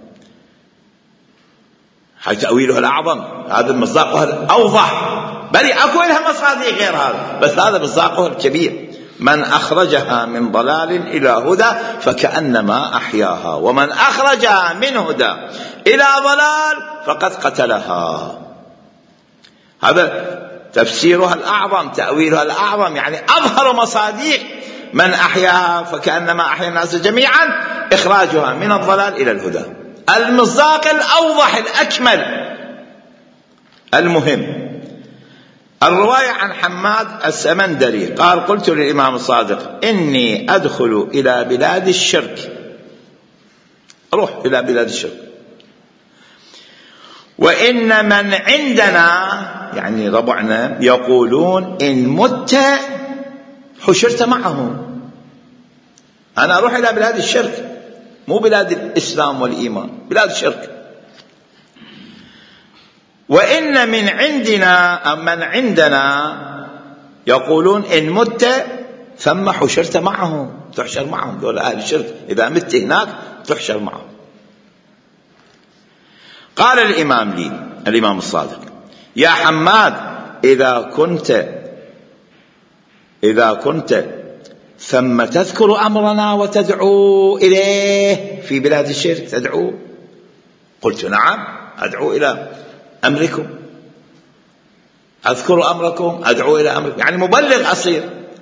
هاي تأويلها الأعظم، هذا مصداقها الأوضح، بل أكو لها مصادق غير هذا، بس هذا مصداقها الكبير. من أخرجها من ضلال إلى هدى فكأنما أحياها، ومن أخرجها من هدى إلى ضلال فقد قتلها. هذا تفسيرها الأعظم، تأويلها الأعظم، يعني أظهر مصادق من أحياها فكأنما أحيا الناس جميعا، إخراجها من الضلال إلى الهدى، المصداق الأوضح الأكمل المهم. الرواية عن حماد السمندري قال قلت للإمام الصادق إني أدخل إلى بلاد الشرك، أروح إلى بلاد الشرك، وإن من عندنا يعني ربعنا يقولون إن مت حشرت معهم. أنا أروح إلى بلاد الشرك، مو بلاد الإسلام والإيمان، بلاد الشرك. وإن من عندنا من عندنا يقولون إن مت ثم حشرت معهم، تحشر معهم، دول أهل الشرك، إذا مت هناك تحشر معهم. قال الإمام لي الإمام الصادق يا حماد إذا كنت ثم تذكر أمرنا وتدعو إليه في بلاد الشرك تدعو؟ قلت نعم أدعو إلى أمركم، أذكر أمركم، أدعو إلى أمركم، يعني مبلغ أصير،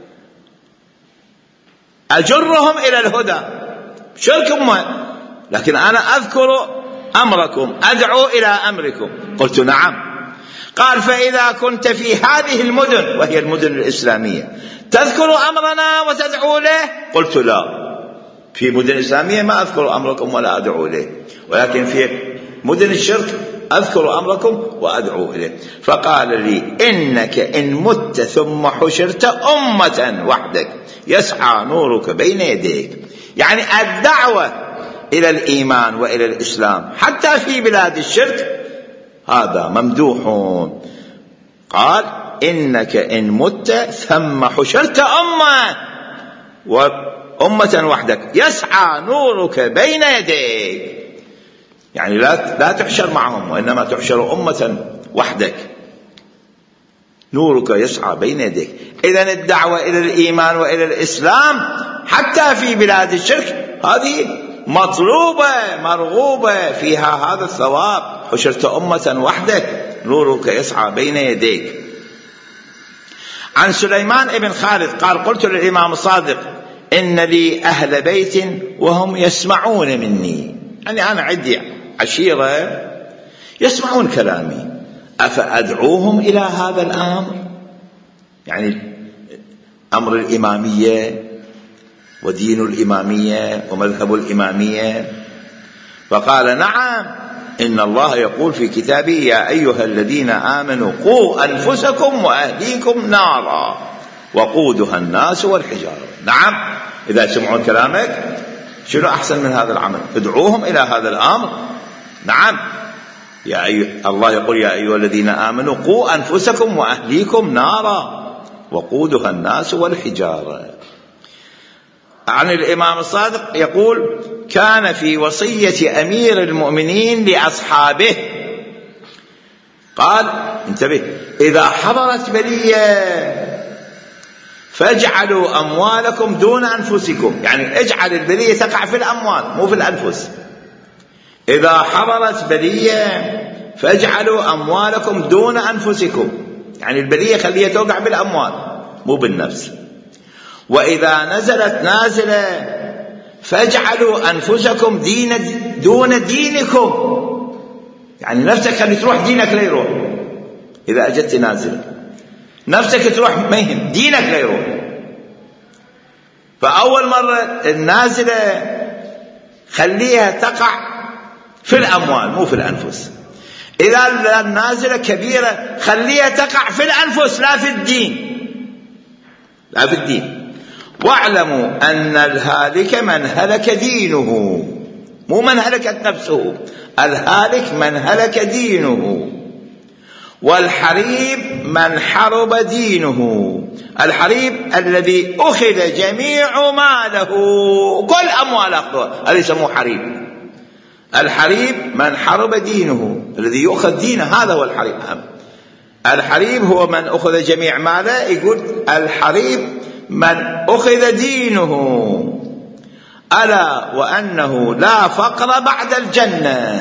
أجرهم إلى الهدى، شركم، لكن أنا أذكر أمركم، أدعو إلى أمركم. قلت نعم. قال فإذا كنت في هذه المدن وهي المدن الإسلامية تذكر أمرنا وتدعو له؟ قلت لا، في مدن إسلامية ما أذكر أمركم ولا أدعو له، ولكن في مدن الشرك أذكر أمركم وأدعو إليه. فقال لي إنك إن مت ثم حشرت أمة وحدك يسعى نورك بين يديك، يعني الدعوة إلى الإيمان وإلى الإسلام حتى في بلاد الشرك هذا ممدوح. قال إنك إن مت ثم حشرت أمة وحدك يسعى نورك بين يديك، يعني لا تحشر معهم، وإنما تحشر أمة وحدك، نورك يسعى بين يديك. إذن الدعوة إلى الإيمان وإلى الإسلام حتى في بلاد الشرك هذه مطلوبة مرغوبة فيها هذا الثواب، حشرت أمة وحدك نورك يسعى بين يديك. عن سليمان بن خالد قال قلت للإمام الصادق إن لي أهل بيت وهم يسمعون مني، يعني أنا عندي عشيرة يسمعون كلامي، أفأدعوهم إلى هذا الأمر، يعني أمر الإمامية ودين الإمامية ومذهب الإمامية؟ فقال نعم، إن الله يقول في كتابه يا أيها الذين آمنوا قوا أنفسكم وأهليكم نارا وقودها الناس والحجارة. نعم، إذا سمعون كلامك شنو أحسن من هذا العمل؟ ادعوهم إلى هذا الأمر. نعم، الله يقول يا أيها الذين آمنوا قوا أنفسكم وأهليكم نارا وقودها الناس والحجارة. عن الإمام الصادق يقول: كان في وصية أمير المؤمنين لأصحابه، قال انتبه: إذا حضرت بلية فاجعلوا أموالكم دون أنفسكم، يعني اجعل البلية تقع في الأموال مو في الأنفس. إذا حضرت بلية فاجعلوا أموالكم دون أنفسكم، يعني البلية خليها توقع بالأموال مو بالنفس. وإذا نزلت نازلة فاجعلوا أنفسكم دون دينكم، يعني نفسك خلي تروح، دينك لا يروح. إذا أجت نازلة نفسك تروح ميهم، دينك لا يروح. فأول مرة النازلة خليها تقع في الأموال مو في الأنفس. إذا النازلة كبيرة خليها تقع في الأنفس لا في الدين، لا في الدين. واعلموا أن الهالك من هلك دينه، مو من هلكت نفسه، الهالك من هلك دينه، والحريب من حرب دينه. الحريب الذي أخذ جميع ماله، كل أموال أخذها، هذا يسموه حريب. الحريب من حرب دينه، الذي يؤخذ دينه، هذا هو الحريب. الحريب هو من أخذ جميع ماله. يقول الحريب من أخذ دينه. ألا وأنه لا فقر بعد الجنة،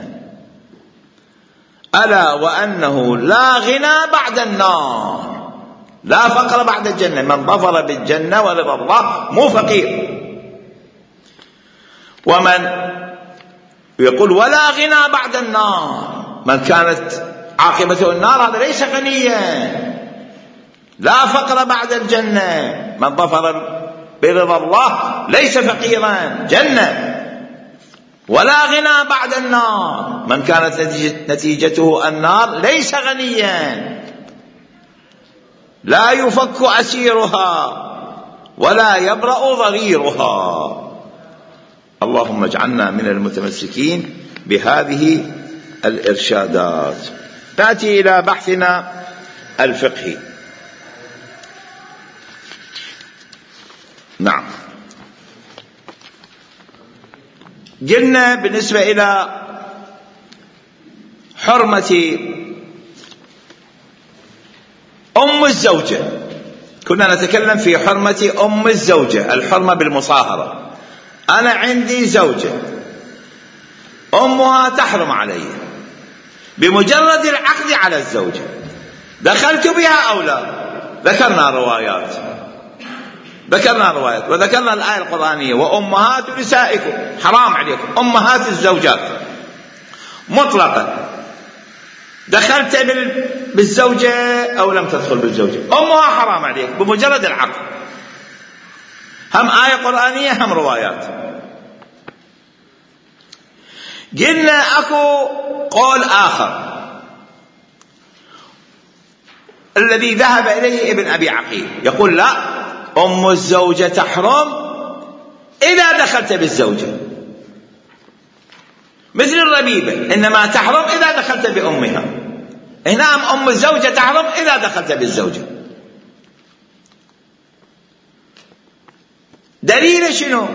ألا وأنه لا غنى بعد النار. لا فقر بعد الجنة، من ظفر بالجنة ورضا الله مو فقير. ومن يقول ولا غنى بعد النار، من كانت عاقبته النار هذا ليس غنيا. لا فقر بعد الجنة، من ظفر برضا الله ليس فقيرا، جنة. ولا غنى بعد النار، من كانت نتيجته النار ليس غنيا. لا يفك أسيرها ولا يبرأ ضريرها. اللهم اجعلنا من المتمسكين بهذه الإرشادات. نأتي إلى بحثنا الفقهي. نعم، قلنا بالنسبة إلى حرمة أم الزوجة، كنا نتكلم في حرمة أم الزوجة، الحرمة بالمصاهرة. أنا عندي زوجة أمها تحرم علي بمجرد العقد على الزوجة، دخلت بها أو لا. ذكرنا روايات وذكرنا الآية القرآنية: وأمهات نسائكم، حرام عليكم أمهات الزوجات مطلقا. دخلت بالزوجة أو لم تدخل بالزوجة، أمها حرام عليك بمجرد العقد. هم آية قرآنية هم روايات. قلنا أكو قول آخر الذي ذهب إليه ابن أبي عقيل، يقول لا، أم الزوجة تحرم إذا دخلت بالزوجة، مثل الربيبة إنما تحرم إذا دخلت بأمها. هنا أم الزوجة تحرم إذا دخلت بالزوجة. دليل شنو؟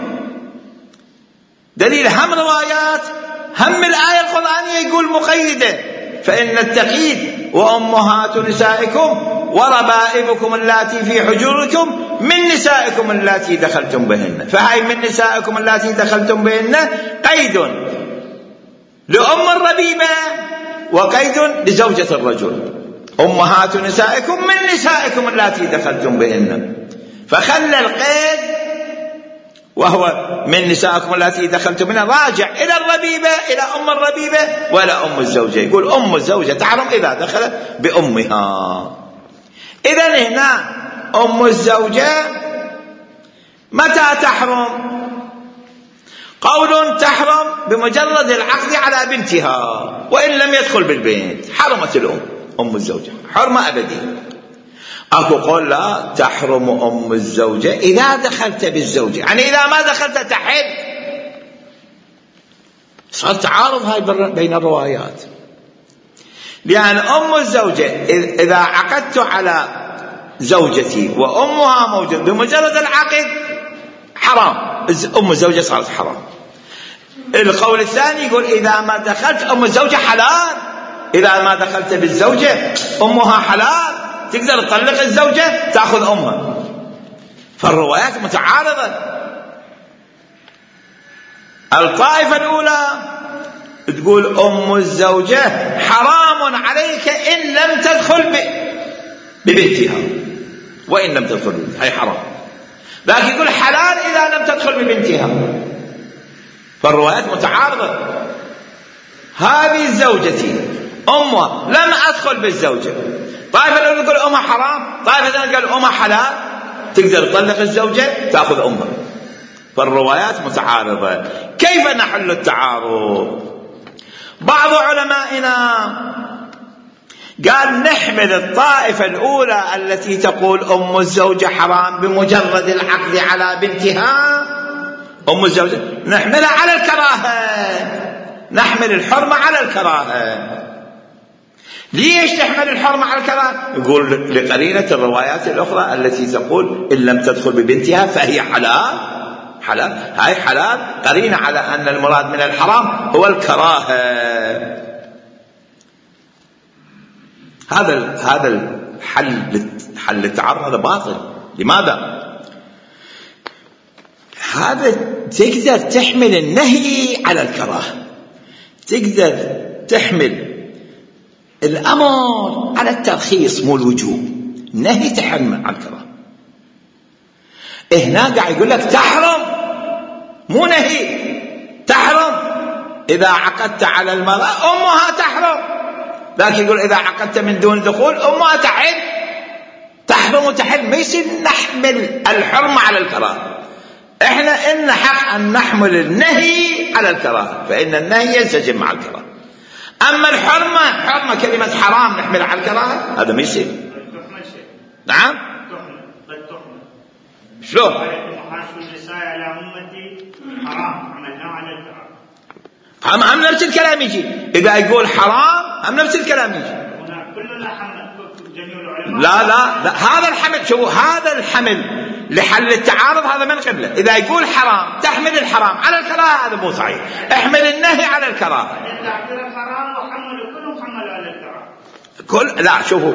دليل هم روايات هم الآية القرآنية يقول مقيدة: فإن التقييد وأمهات نسائكم وربائبكم اللاتي في حجوركم من نسائكم اللاتي دخلتم بهن. فهاي من نسائكم اللاتي دخلتم بهن قيد لأم الربيبة وقيد لزوجة الرجل. أمهات نسائكم من نسائكم اللاتي دخلتم بهن، فخلى القيد وهو من نسائكم اللاتي دخلتم بهن راجع إلى الربيبة، إلى أم الربيبة ولا أم الزوجة. يقول أم الزوجة تحرم إذا دخلت بأمها. إذن هنا أم الزوجة متى تحرم؟ قول تحرم بمجرد العقد على بنتها وإن لم يدخل بالبنت، حرمت أم الزوجة حرمة أبدية. أكو قول لا، تحرم أم الزوجة إذا دخلت بالزوجة، يعني إذا ما دخلت تحل. صار تعارض هاي بين الروايات، لأن أم الزوجة إذا عقدت على زوجتي وأمها موجود بمجرد العقد حرام، أم الزوجة صارت حرام. القول الثاني يقول إذا ما دخلت أم الزوجة حلال، إذا ما دخلت بالزوجة أمها حلال، تقدر تطلق الزوجة تأخذ أمها. فالروايات متعارضة. الطائفة الأولى تقول أم الزوجة حرام عليك إن لم تدخل ببنتها، وإن لم تدخل ببنتها هي حرام، لكن يقول حلال إذا لم تدخل ببنتها. فالروايات متعارضة. هذه زوجتي أمها لم أدخل بالزوجة، طائفة الأولى تقول أمها حرام، طائفة الثانية قال أمها حلال، تقدر تطلق الزوجة تأخذ أمها. فالروايات متعارضة. كيف نحل التعارض؟ بعض علمائنا قال نحمل الطائفة الأولى التي تقول أم الزوجة حرام بمجرد العقد على بنتها، أم الزوجة نحملها على الكراهة، نحمل الحرمة على الكراهة. ليش تحمل الحرمة على الكراهة؟ يقول لقرينة الروايات الأخرى التي تقول إن لم تدخل ببنتها فهي حلال، حلال، هاي حلال قرينة على أن المراد من الحرام هو الكراهة. هذا الحل التعارض هذا باطل. لماذا؟ هذا تقدر تحمل النهي على الكراهة، تقدر تحمل الأمر على الترخيص مو الوجوب، نهي تحمل على الكراهة. هنا قاعد يقول لك تحرم، مو نهي، تحرم. إذا عقدت على المرأة أمها تحرم، لكن يقول إذا عقدت من دون دخول أمها تحل، تحرم وتحل. ما يصير نحمل الحرمة على الكراهة. إحنا إن حق أن نحمل النهي على الكراهة، فإن النهي ينسجم مع الكراهة. أما حرمة كلمة حرام نحمل على الكراهة، هذا ما يصير. نعم، شلون؟ هم نفس الكلام يجي. إذا يقول حرام هم نفس الكلام يجي. لا هذا الحمل، شوفوا هذا الحمل لحل التعارض هذا من قبله. إذا يقول حرام تحمل الحرام على الكراهة، هذا مو صحيح. احمل النهي على الكراهة. لا شوفوا،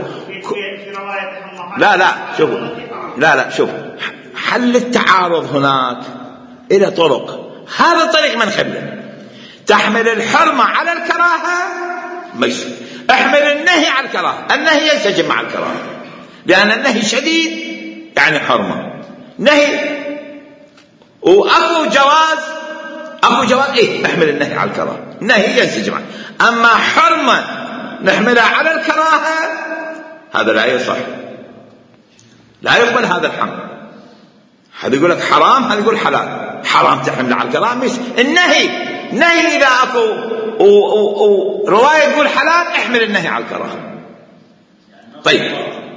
لا شوفوا، لا شوفوا، حل التعارض هناك إلى طرق. هذا الطريق من قبله، تحمل الحرمة على الكراهة ماشي، احمل النهي على الكراهة، النهي ينسجم مع الكراهة، لأن النهي شديد يعني حرمة نهي، وأكو جواز إيه احمل النهي على الكراهة، النهي ينسجم معه. أما حرمة نحملها على الكراهة هذا لا يصح، لا يقبل هذا الحمل. هذا يقول لك حرام، هذا يقول حلال. حرام تحمل على الكراهة مش النهي إذا أكو ورواية تقول حلال احمل النهي على الكراهة. طيب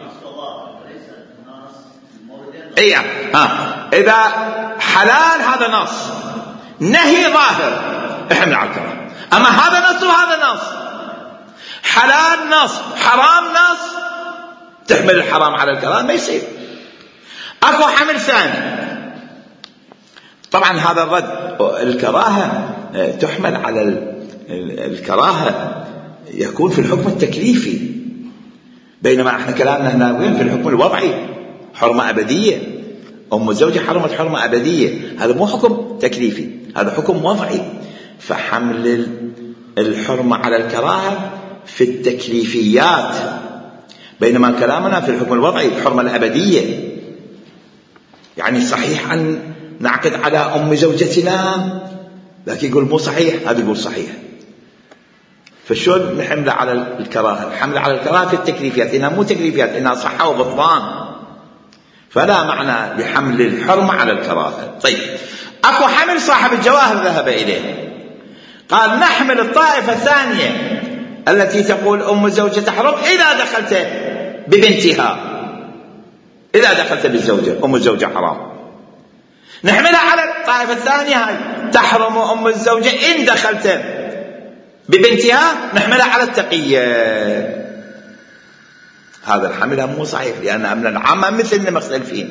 إذا حلال هذا نص، نهي ظاهر احمل على الكراهة. أما هذا نص وهذا نص، حلال نص حرام نص، تحمل الحرام على الكراهة ما يصير. أكو حمل ثاني، طبعا هذا الرد. الكراهة تحمل على الكراهة يكون في الحكم التكليفي، بينما احنا كلامنا هنا وين في الحكم الوضعي، حرمة أبدية. أم الزوجة حرمت حرمة أبدية، هذا مو حكم تكليفي، هذا حكم وضعي. فحمل الحرمة على الكراهة في التكليفيات، بينما كلامنا في الحكم الوضعي الحرمة الأبدية. يعني صحيح أن نعقد على أم زوجتنا، لكن يقول مو صحيح، هذا يقول صحيح. فشون نحمل على الكراهة؟ الحمل على الكراهة في التكليفيات، إنها مو تكليفيات، إنها صحة وبطلان، فلا معنى لحمل الحرمة على الكراهة. طيب أكو حمل صاحب الجواهر ذهب إليه، قال نحمل الطائفة الثانية التي تقول أم الزوجة تحرم إذا دخلت ببنتها، إذا دخلت بالزوجة أم الزوجة حرام. نحملها على الطائفة الثانية هاي تحرم أم الزوجة إن دخلت ببنتها، نحملها على التقية. هذا الحمل مو صحيح، لأن أمن العامة مثلنا مختلفين،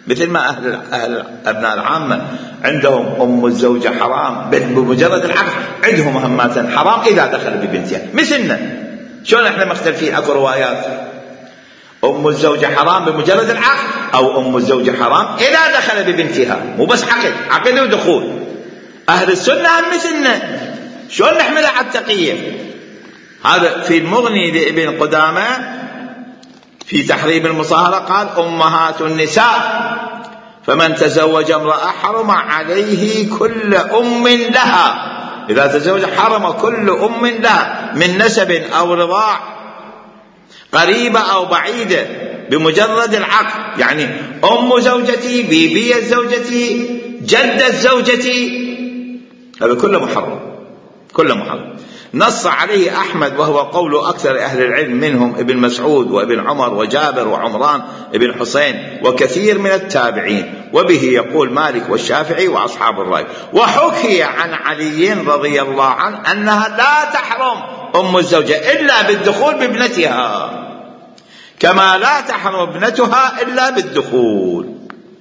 مثل ما أهل أبناء العامة عندهم أم الزوجة حرام بمجرد العقد، عندهم مهمات حرام إذا دخل ببنتها مثلنا. شلون احنا مختلفين؟ اكو روايات أم الزوجة حرام بمجرد العقد، أو أم الزوجة حرام إذا دخل ببنتها، مو بس عقد ودخول. أهل السنة مثلنا، شلون نحملها على التقية؟ هذا في المغني لابن قدامة في تحريم المصاهرة قال: أمهات النساء فمن تزوج امرأة حرم عليه كل أم لها. إذا تزوج حرم كل أم لها من نسب أو رضاع، قريبة أو بعيدة، بمجرد العقد. يعني أم زوجتي، بيبية زوجتي، جدة زوجتي، هذا كله محرم، كله محرم. نص عليه أحمد وهو قول أكثر أهل العلم منهم ابن مسعود وابن عمر وجابر وعمران ابن حسين وكثير من التابعين، وبه يقول مالك والشافعي وأصحاب الرأي. وحكي عن علي رضي الله عنه أنها لا تحرم أم الزوجة إلا بالدخول بابنتها، كما لا تحرم ابنتها إلا بالدخول.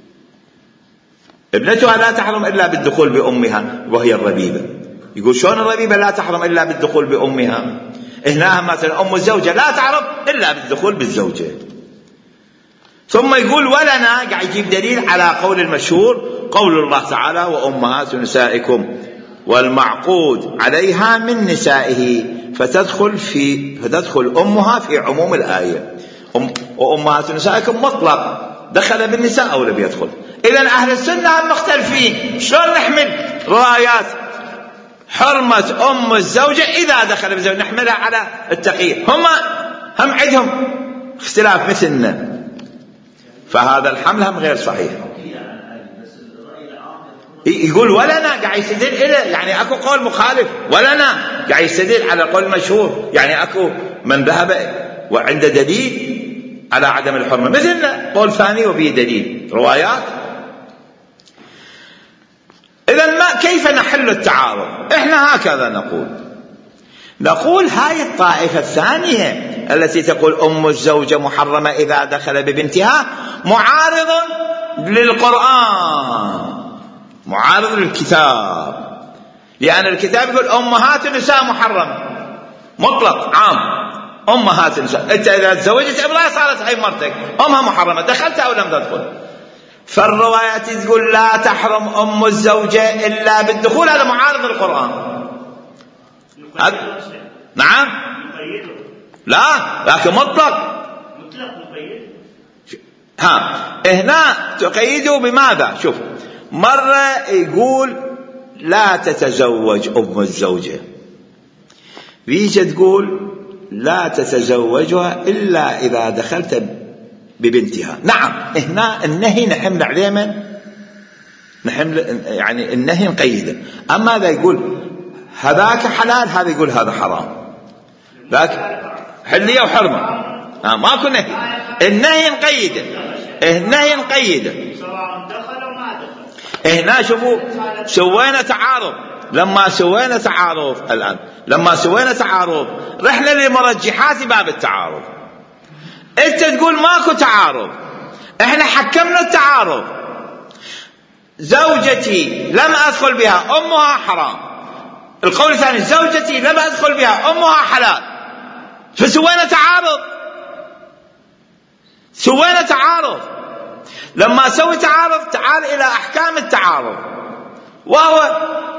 ابنتها لا تحرم إلا بالدخول بأمها وهي الربيبة. يقول شلون الربيبة لا تحرم إلا بالدخول بأمها؟ هنا مثلا أم الزوجة لا تحرم إلا بالدخول بالزوجة. ثم يقول ولنا، قاعد يجيب دليل على قول المشهور، قول الله تعالى: وأمهات نسائكم والمعقود عليها من نسائه، فتدخل أمها في عموم الآية. وأمهات نسائكم مطلق، دخل بالنساء أو لم يدخل. إذن أهل السنة هم مختلفين. شلون نحمل روايات حرمة أم الزوجة إذا دخل بالزوجة نحملها على التقييد؟ هم عندهم اختلاف مثلنا، فهذا الحمل هم غير صحيح. يقول ولنا، قاعد يستدل إلى، يعني أكو قول مخالف، ولنا قاعد يستدل على قول مشهور، يعني أكو من ذهب وعنده دليل على عدم الحرمة مثلنا، قول ثاني وبه دليل روايات. إذن كيف نحل التعارض؟ إحنا هكذا نقول هاي الطائفة الثانية التي تقول أم الزوجة محرمة إذا دخل ببنتها معارض للقرآن، معارض للكتاب، لأن الكتاب يقول أمهات النساء محرم مطلق عام، أمهات النساء. أنت إذا تزوجت امرأة صارت هي مرتك، أمها محرمة، دخلت أو لم تدخل. فالروايات تقول لا تحرم أم الزوجة إلا بالدخول، هذا معارض للقرآن. نعم، لا، لكن مطلق هنا تقيده بماذا؟ شوف، مرة يقول لا تتزوج أم الزوجة، بيجي تقول لا تتزوجها إلا إذا دخلت ببنتها. نعم، هنا النهي نحمل عليه من يعني النهي نقيده. أما هذا يقول هذاك حلال، هذا يقول هذا حرام، ذاك حلية وحرمة، ماكو نهي. النهي نقيده، النهي نقيده. هنا شوفوا سوينا تعارض، لما سوينا تعارض رحنا لمرجحات باب التعارض. انت تقول ماكو تعارض، احنا حكمنا التعارض. زوجتي لم ادخل بها امها حرام، القول الثاني زوجتي لم ادخل بها امها حلال، فسوينا تعارض. لما سوي تعارض تعال الى احكام التعارض، وهو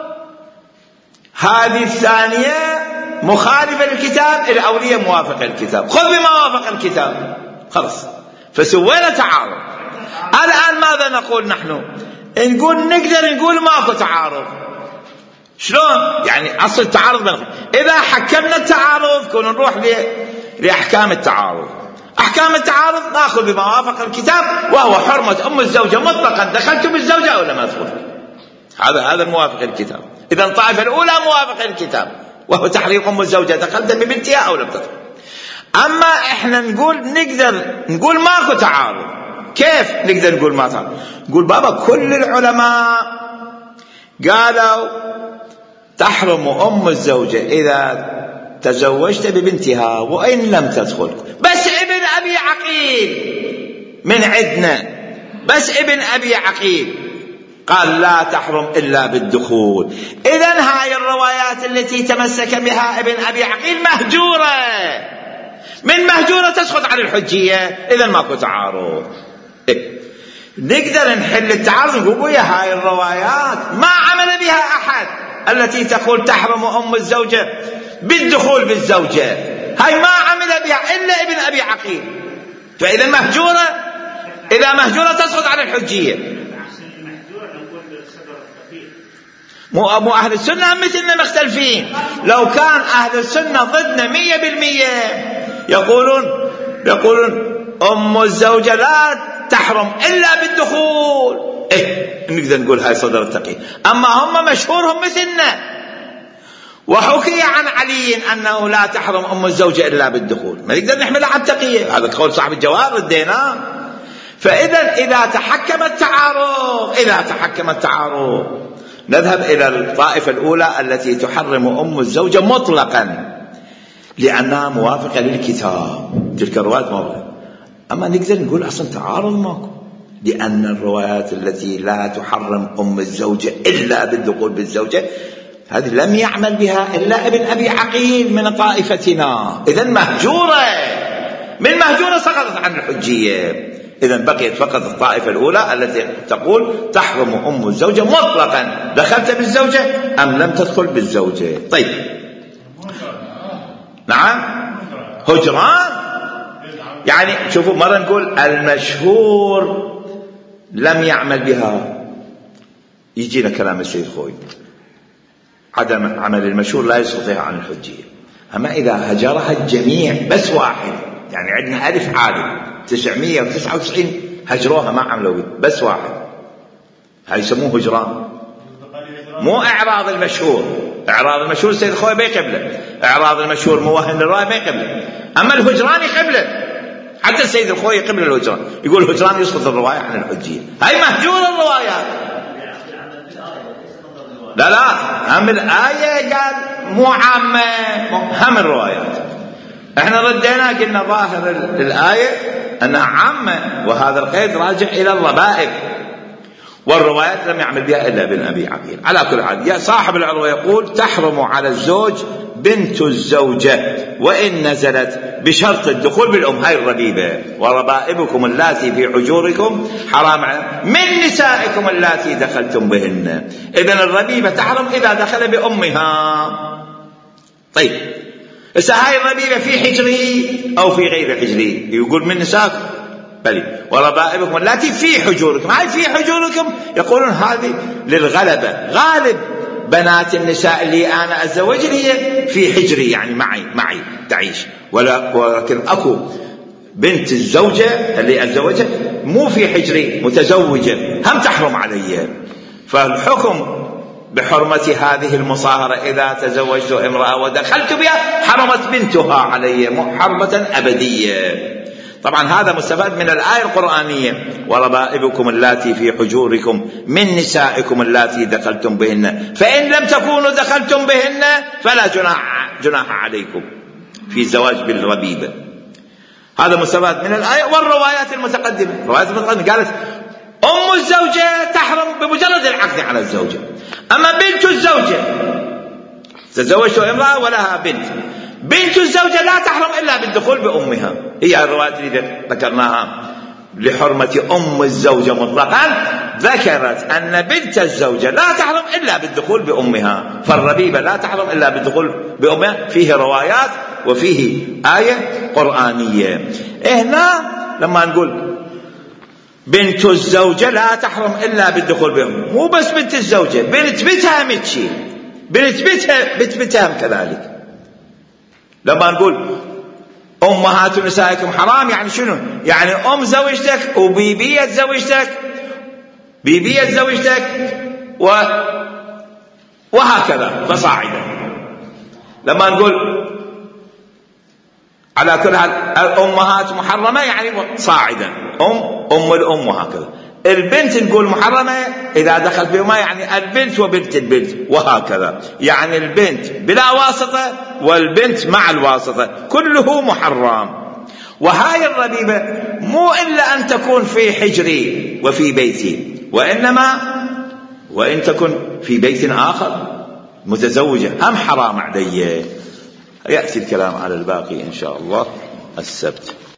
هذه الثانية مخالفة للكتاب، الأولية موافقة للكتاب، خذ بما وافق الكتاب، خلص. فسوينا تعارض. الآن ماذا نقول نحن؟ نقدر نقول ماكو تعارض. شلون؟ يعني أصل التعارض إذا حكمنا التعارض كنا نروح لأحكام التعارض. أحكام التعارض نأخذ بما وافق الكتاب، وهو حرمة أم الزوجة مطلقا، دخلت بالزوجة أو لم أدخل، هذا الموافق الكتاب. إذا الطائفة الأولى موافقة الكتاب، وهو تحريم أم الزوجة، دخلت ببنتها أو لم تدخل. أما إحنا نقدر نقول ماكو تعارض. كيف نقدر نقول ما تعارض؟ نقول بابا كل العلماء قالوا تحرم أم الزوجة إذا تزوجت ببنتها وإن لم تدخل. بس ابن أبي عقيل من عندنا بس ابن أبي عقيل قال لا تحرم إلا بالدخول. إذن هاي الروايات التي تمسك بها ابن أبي عقيل مهجورة، من مهجورة تسقط عن الحجية، إذن ماكو تعارض. نقدر نحل التعارض نقول يا هاي الروايات ما عمل بها أحد التي تقول تحرم أم الزوجة بالدخول بالزوجة، هاي ما عمل بها إلا ابن أبي عقيل، فإذا مهجورة، إذا مهجورة تسقط عن الحجية. مو أهل السنة مثلنا مختلفين، لو كان أهل السنة ضدنا 100% يقولون أم الزوجة لا تحرم إلا بالدخول، نقدر نقول هاي صدر التقي. أما هم مشهورهم مثلنا، وحكي عن علي أنه لا تحرم أم الزوجة إلا بالدخول، ما نقدر نحملها على التقية، هذا قول صاحب الجواب رديناه. فإذا إذا تحكم التعارض نذهب إلى الطائفة الأولى التي تحرم أم الزوجة مطلقا لأنها موافقة للكتاب، تلك الروايات موافقة. أما نقدر نقول أصلا تعارض ماكو، لأن الروايات التي لا تحرم أم الزوجة إلا بالدخول بالزوجة هذه لم يعمل بها إلا ابن أبي عقيل من طائفتنا، إذن مهجورة، من مهجورة سقطت عن الحجية. إذن بقيت فقط الطائفة الأولى التي تقول تحرم أم الزوجة مطلقا، دخلت بالزوجة أم لم تدخل بالزوجة. طيب نعم هجران، يعني شوفوا مرة نقول المشهور لم يعمل بها، يجينا كلام السيد خوي عدم عمل المشهور لا يسقطها عن الحجية. أما إذا هجرها الجميع بس واحد، يعني عندنا ألف عالم 999 هجروها ما عملوا بس واحد، هاي يسموه هجران، مو إعراض المشهور. إعراض المشهور السيد خوي بيقبله، إعراض المشهور موهن الرأي بيقبله، أما الهجران يقبله، حتى السيد الخوي يقبل الهجران، يقول الهجران يسقط الرواية عن الحجية، هاي مهجورة الروايات. لا هم الآية قال مو عامة، هم الروايات. احنا ردينا قلنا ظاهر الآية أنها عامة، وهذا القيد راجع إلى الربائب، والروايات لم يعمل بها إلا ابن أبي عقيل. على كل حال يا صاحب العروة يقول تحرم على الزوج بنت الزوجة وإن نزلت بشرط الدخول بالأم، هاي الربيبة، وربائبكم اللاتي في حجوركم حرام من نسائكم اللاتي دخلتم بهن. إذن الربيبة تحرم إذا دخل بأمها. طيب هاي الربيبة في حجره أو في غير حجره، يقول من نسائكم بلي وربائبكم التي في حجوركم، هاي في حجوركم يقولون هذه للغلبة، غالب بنات النساء اللي أنا أتزوجن هي في حجري، يعني معي تعيش، ولكن أكو بنت الزوجة اللي أتزوجها مو في حجري متزوجة هم تحرم علي. فالحكم بحرمة هذه المصاهرة إذا تزوجت امرأة ودخلت بها حرمت بنتها علي حرمة أبدية. طبعا هذا مستفاد من الآية القرآنية وربائبكم اللاتي في حجوركم من نسائكم اللاتي دخلتم بهن فإن لم تكونوا دخلتم بهن فلا جناح عليكم في زواج بالربيبة. هذا مستفاد من الآية. والروايات المتقدمة، الروايات المتقدمة قالت أم الزوجة تحرم بمجرد العقد على الزوجة، أما بنت الزوجة تزوجت امرأة ولها بنت الزوجة لا تحرم إلا بالدخول بأمها. هي الروايات اللي ذكرناها لحرمة أم الزوجة مطلقا ذكرت أن بنت الزوجة لا تحرم إلا بالدخول بأمها، فالربيبة لا تحرم إلا بالدخول بأمها. فيه روايات وفيه آية قرآنية. هنا لما نقول بنت الزوجة لا تحرم إلا بالدخول بأمها، مو بس بنت الزوجة، بنت بيتها متشي، بنت بيتها كذلك. لما نقول أمهات نسائكم حرام يعني شنو؟ يعني أم زوجتك وبيبية زوجتك، بيبية زوجتك وهكذا فصاعدا. لما نقول على كل حال الأمهات محرمة يعني صاعدا، أم الأم وهكذا. البنت نقول محرمة إذا دخلت بهما يعني البنت وبنت البنت وهكذا، يعني البنت بلا واسطة والبنت مع الواسطة كله محرم. وهاي الربيبة مو إلا أن تكون في حجري وفي بيتي، وإنما وإن تكن في بيت آخر متزوجة هم حرام علي. يأتي الكلام على الباقي إن شاء الله السبت.